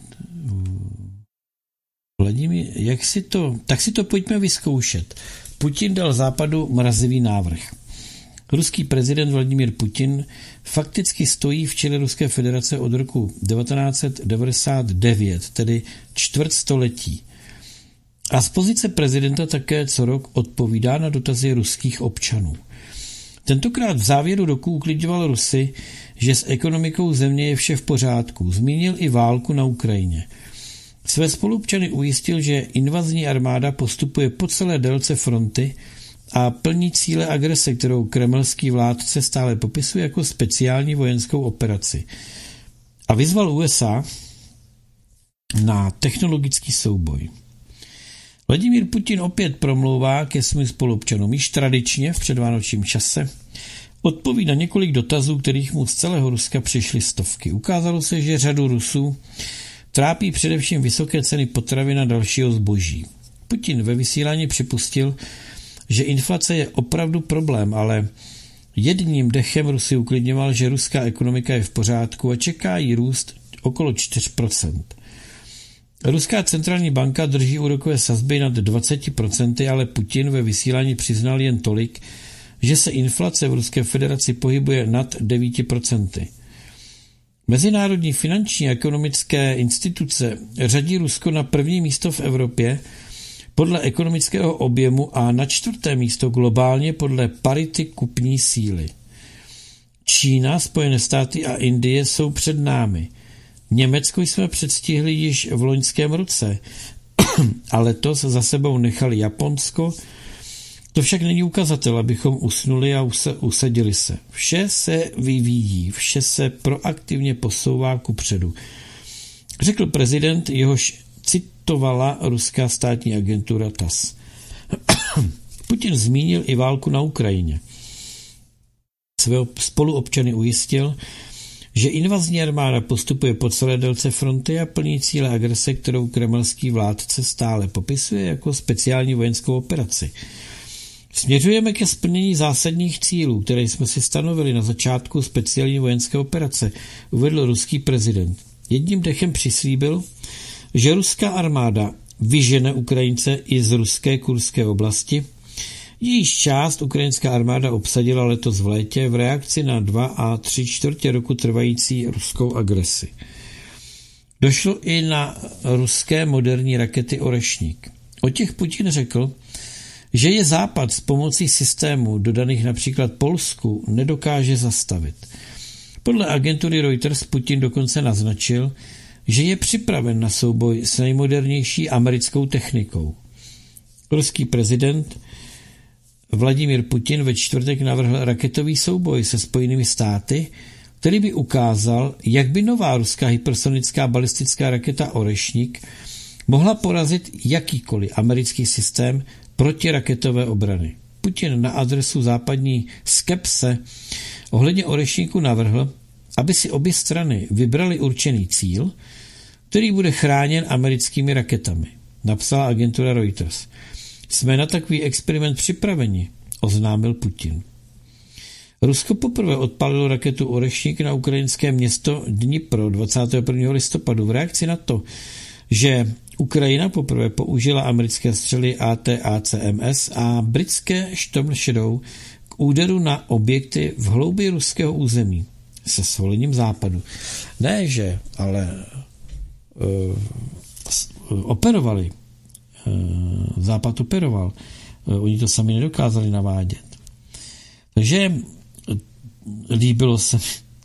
Vladimír, jak si to, tak si to pojďme vyzkoušet. Putin dal Západu mrazivý návrh. Ruský prezident Vladimír Putin fakticky stojí v čele Ruské federace od roku devatenáct set devadesát devět, tedy čtvrt století. A z pozice prezidenta také co rok odpovídá na dotazy ruských občanů. Tentokrát v závěru roku uklidňoval Rusy, že s ekonomikou země je vše v pořádku. Zmínil i válku na Ukrajině. Své spoluobčany ujistil, že invazní armáda postupuje po celé délce fronty a plní cíle agrese, kterou kremelský vládce stále popisuje jako speciální vojenskou operaci. A vyzval U S A na technologický souboj. Vladimír Putin opět promlouvá ke svým spoluobčanům již tradičně v předvánočním čase. Odpoví na několik dotazů, kterých mu z celého Ruska přišly stovky. Ukázalo se, že řadu Rusů trápí především vysoké ceny potravin a dalšího zboží. Putin ve vysílání připustil, že inflace je opravdu problém, ale jedním dechem Rusy uklidňoval, že ruská ekonomika je v pořádku a čeká jí růst okolo čtyři procenta. Ruská centrální banka drží úrokové sazby nad dvacet procent, ale Putin ve vysílání přiznal jen tolik, že se inflace v Ruské federaci pohybuje nad devět procent. Mezinárodní finanční a ekonomické instituce řadí Rusko na první místo v Evropě podle ekonomického objemu a na čtvrté místo globálně podle parity kupní síly. Čína, Spojené státy a Indie jsou před námi. Německo jsme předstihli již v loňském roce a letos za sebou nechali Japonsko. To však není ukazatel, abychom usnuli a usadili se. Vše se vyvíjí, vše se proaktivně posouvá kupředu. Řekl prezident, jehož citovala ruská státní agentura T A S S. Putin zmínil i válku na Ukrajině. Svého spoluobčany ujistil, že invazní armáda postupuje po celé délce fronty a plní cíle agrese, kterou kremelský vládce stále popisuje jako speciální vojenskou operaci. Směřujeme ke splnění zásadních cílů, které jsme si stanovili na začátku speciální vojenské operace, uvedl ruský prezident. Jedním dechem přislíbil, že ruská armáda vyžene Ukrajince i z ruské kurské oblasti. Jejíž část ukrajinská armáda obsadila letos v létě v reakci na dva a tři čtvrtě roku trvající ruskou agresi. Došlo i na ruské moderní rakety Orešník. O těch Putin řekl, že je Západ s pomocí systémů dodaných například Polsku nedokáže zastavit. Podle agentury Reuters Putin dokonce naznačil, že je připraven na souboj s nejmodernější americkou technikou. Ruský prezident Vladimír Putin ve čtvrtek navrhl raketový souboj se Spojenými státy, který by ukázal, jak by nová ruská hypersonická balistická raketa Orešník mohla porazit jakýkoliv americký systém protiraketové obrany. Putin na adresu západní skepse ohledně Orešníku navrhl, aby si obě strany vybrali určený cíl, který bude chráněn americkými raketami, napsala agentura Reuters. Jsme na takový experiment připraveni, oznámil Putin. Rusko poprvé odpálilo raketu Orešník na ukrajinské město Dnipro dvacátého prvního listopadu v reakci na to, že Ukrajina poprvé použila americké střely A T A C M S a britské Storm Shadow k úderu na objekty v hloubi ruského území se svolením Západu. Ne, že, ale uh, operovali. Uh, Západ operoval. Uh, oni to sami nedokázali navádět. Takže líbilo se mi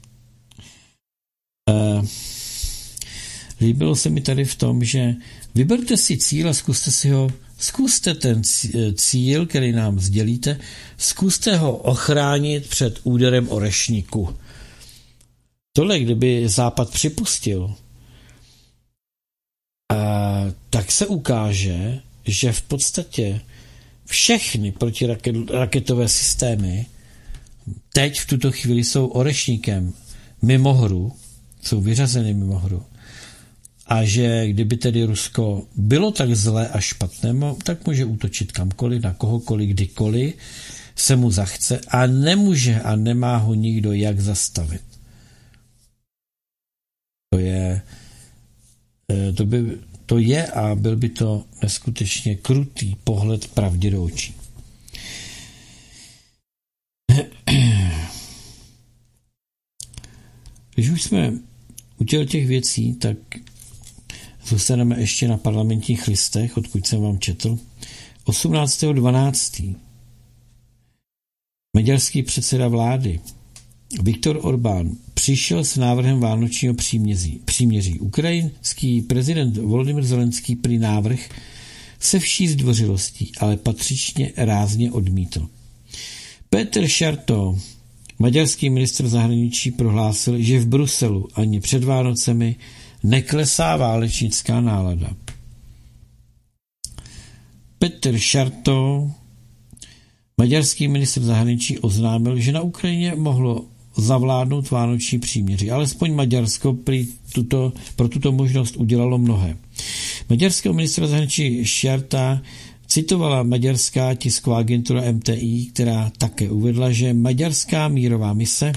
uh, líbilo se mi tady v tom, že vyberte si cíl a zkuste si ho, zkuste ten cíl, který nám sdělíte, zkuste ho ochránit před úderem Orešníku. Tohle, kdyby Západ připustil, tak se ukáže, že v podstatě všechny protiraketové systémy teď v tuto chvíli jsou orešníkem mimo hru, jsou vyřazeny mimo hru. A že kdyby tedy Rusko bylo tak zlé a špatné, tak může útočit kamkoliv, na kohokoliv, kdykoliv se mu zachce a nemůže a nemá ho nikdo jak zastavit. To je, to by, to je a byl by to neskutečně krutý pohled pravdě do očí. Když už jsme u těch věcí, tak zůstaneme ještě na parlamentních listech, odkud jsem vám četl. osmnáctého dvanáctého maďarský předseda vlády Viktor Orbán přišel s návrhem vánočního příměří. příměří. Ukrajinský prezident Volodymyr Zelenský prý návrh se vší zdvořilostí, ale patřičně rázně odmítl. Péter Šarto, maďarský ministr zahraničí, prohlásil, že v Bruselu ani před Vánocemi neklesá válečnická nálada. Péter Šarto, maďarský ministr zahraničí, oznámil, že na Ukrajině mohlo zavládnout vánoční příměří. Alespoň Maďarsko prý tuto, pro tuto možnost udělalo mnohé. Maďarského ministra zahraničí Šarta citovala maďarská tisková agentura M T I, která také uvedla, že maďarská mírová mise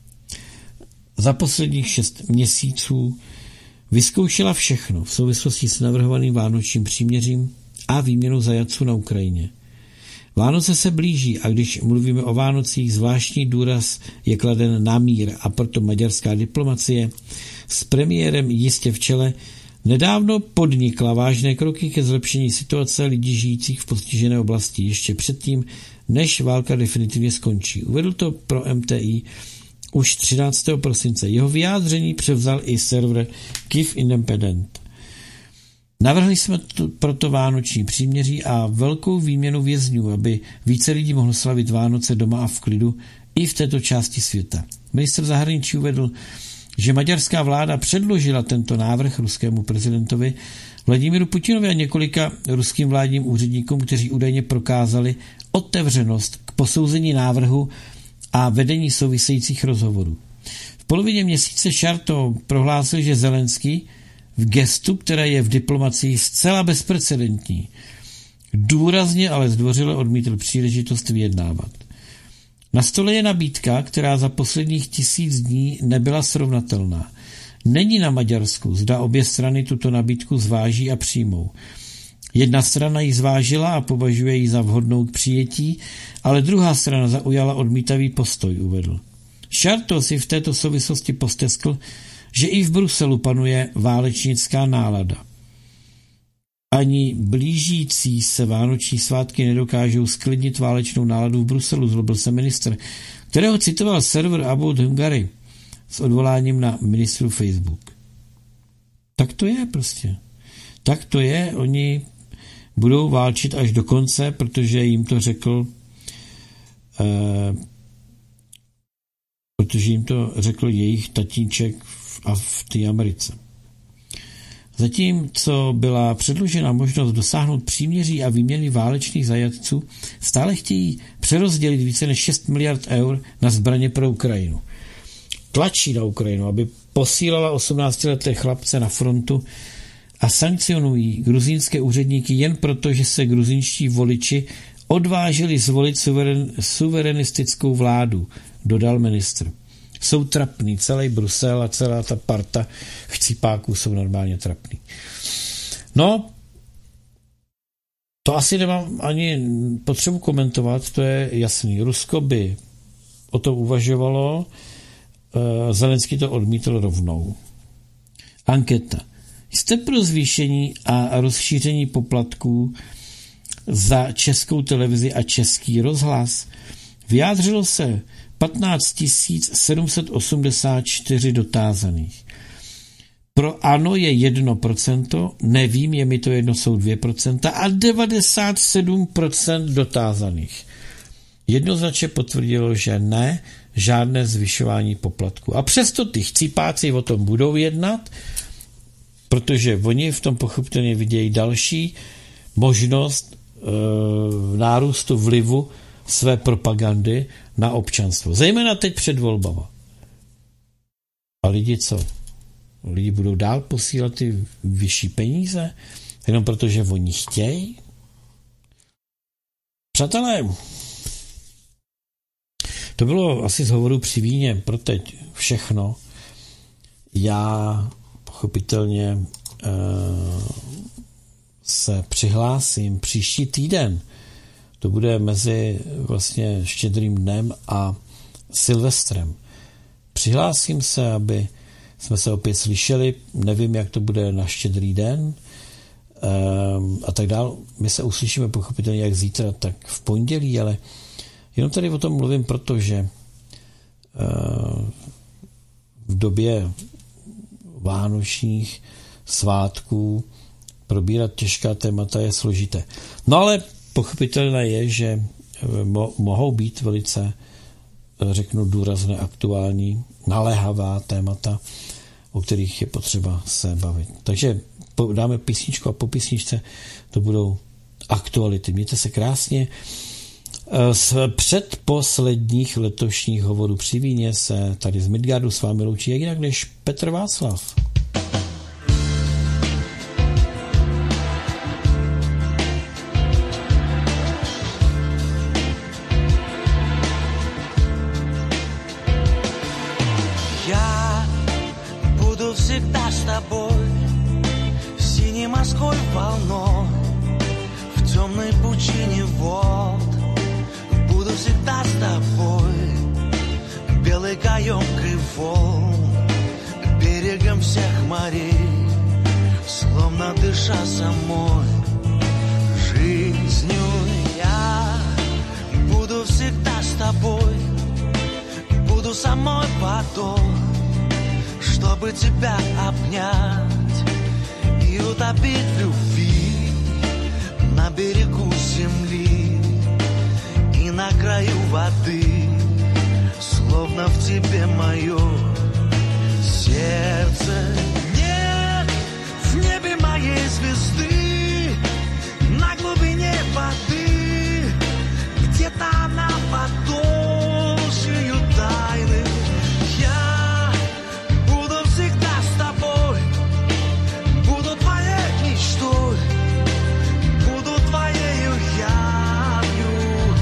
za posledních šest měsíců vyzkoušela všechno v souvislosti s navrhovaným vánočním příměřím a výměnou zajatců na Ukrajině. Vánoce se blíží a když mluvíme o Vánocích, zvláštní důraz je kladen na mír a proto maďarská diplomacie s premiérem jistě v čele nedávno podnikla vážné kroky ke zlepšení situace lidí žijících v postižené oblasti ještě předtím, než válka definitivně skončí. Uvedl to pro M T I už třináctého prosince. Jeho vyjádření převzal i server Kyiv Independent. Navrhli jsme tu, proto vánoční příměří a velkou výměnu vězňů, aby více lidí mohlo slavit Vánoce doma a v klidu i v této části světa. Ministr zahraničí uvedl, že maďarská vláda předložila tento návrh ruskému prezidentovi Vladimíru Putinovi a několika ruským vládním úředníkům, kteří údajně prokázali otevřenost k posouzení návrhu a vedení souvisejících rozhovorů. V polovině měsíce Šarto prohlásil, že Zelenský v gestu, které je v diplomacii zcela bezprecedentní, důrazně, ale zdvořile odmítl příležitost vyjednávat. Na stole je nabídka, která za posledních tisíc dní nebyla srovnatelná. Není na Maďarsku, zda obě strany tuto nabídku zváží a přijmou. Jedna strana ji zvážila a považuje ji za vhodnou k přijetí, ale druhá strana zaujala odmítavý postoj, uvedl. Šarto si v této souvislosti posteskl, že i v Bruselu panuje válečnická nálada. Ani blížící se vánoční svátky nedokážou sklidnit válečnou náladu v Bruselu, zlobil se ministr, kterého citoval server About Hungary s odvoláním na ministru Facebook. Tak to je prostě. Tak to je, oni budou válčit až do konce, protože jim to řekl eh, protože jim to řekl jejich tatíček v, a v té Americe. Zatímco byla předložena možnost dosáhnout příměří a výměny válečných zajatců, stále chtějí přerozdělit více než šest miliard eur na zbraně pro Ukrajinu. Tlačí na Ukrajinu, aby posílala osmnáctileté chlapce na frontu a sankcionují gruzínské úředníky jen proto, že se gruzínští voliči odvážili zvolit suveren, suverenistickou vládu, dodal ministr. Jsou trapný, celý Brusel a celá ta parta chcípáků jsou normálně trapný. No, to asi nemám ani potřebu komentovat, to je jasný. Rusko by o tom uvažovalo, Zelenský to odmítl rovnou. Anketa. Jste pro zvýšení a rozšíření poplatků za Českou televizi a Český rozhlas? Vyjádřilo se patnáct tisíc sedm set osmdesát čtyři dotázaných. Pro ano je jedno procento, nevím, je mi to jedno, jsou dvě procenta a devadesát sedm procent dotázaných. Jednoznačně potvrdilo, že ne, žádné zvyšování poplatku. A přesto ty chcípáci o tom budou jednat protože oni v tom pochopitelně vidějí další možnost e, nárůstu vlivu své propagandy na občanstvo. Zejména teď před volbama. A lidi co? Lidi budou dál posílat ty vyšší peníze, jenom protože oni chtějí? Přátelé, to bylo asi z hovoru při víně pro teď všechno. Já pochopitelně eh, se přihlásím příští týden. To bude mezi vlastně Štědrým dnem a Silvestrem. Přihlásím se, aby jsme se opět slyšeli. Nevím, jak to bude na Štědrý den eh, a tak dál. My se uslyšíme pochopitelně jak zítra, tak v pondělí, ale jenom tady o tom mluvím, protože eh, v době vánočních svátků probírat těžká témata je složité. No ale pochopitelné je, že mo- mohou být velice, řeknu, důrazné, aktuální, naléhavá témata, o kterých je potřeba se bavit. Takže dáme písničku a po písničce to budou aktuality. Mějte se krásně. Z předposledních letošních hovorů při víně se tady z Midgardu s vámi loučí jak jinak než Petr Václav. Я буду всегда с тобой, синей морской волной, в темной пучине вод. Буду всегда с тобой, белой каемкой волн, берегом всех морей, словно дыша самой жизнью. Я буду всегда с тобой, буду самой водой, чтобы тебя обнять и утопить в любви на берегу земли. И на краю воды, словно в тебе мое сердце. Нет в небе моей звезды, на глубине воды, где-то она под толщею тайны. Я буду всегда с тобой, буду твоей мечтой, буду твоею явью.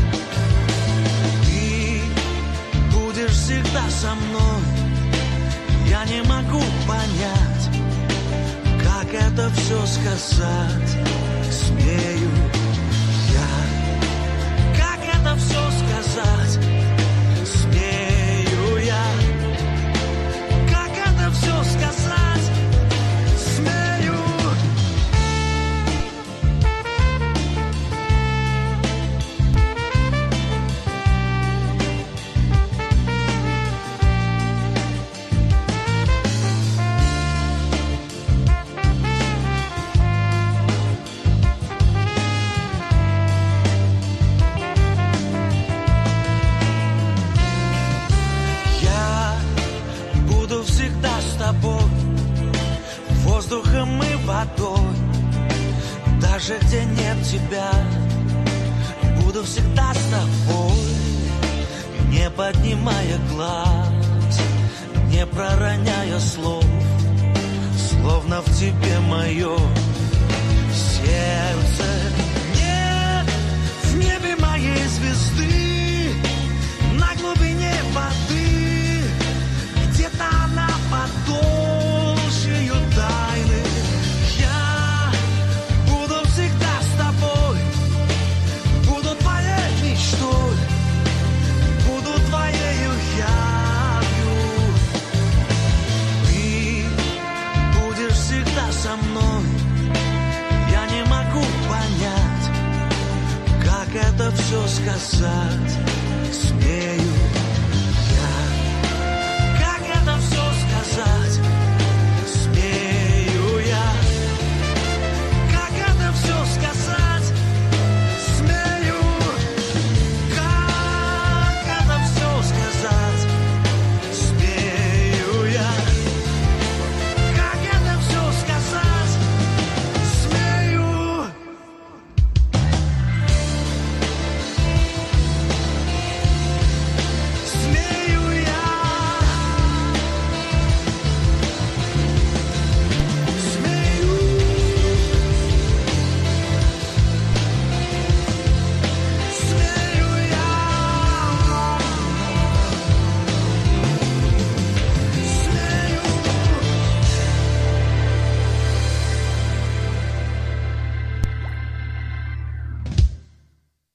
Всегда со мной. Я не могу понять, как это все сказать смею я. Как это все сказать смею я. Как это все сказать смею. Воздухом и водой, даже где нет тебя, буду всегда с тобой, не поднимая глаз, не пророняя слов, словно в тебе мое сердце. Нет в небе моей звезды, на глубине воды, где-то она под толщею тайны. Я буду всегда с тобой, буду твоей мечтой, буду твоею явью. Ты будешь всегда со мной. Я не могу понять, как это все сказать смею.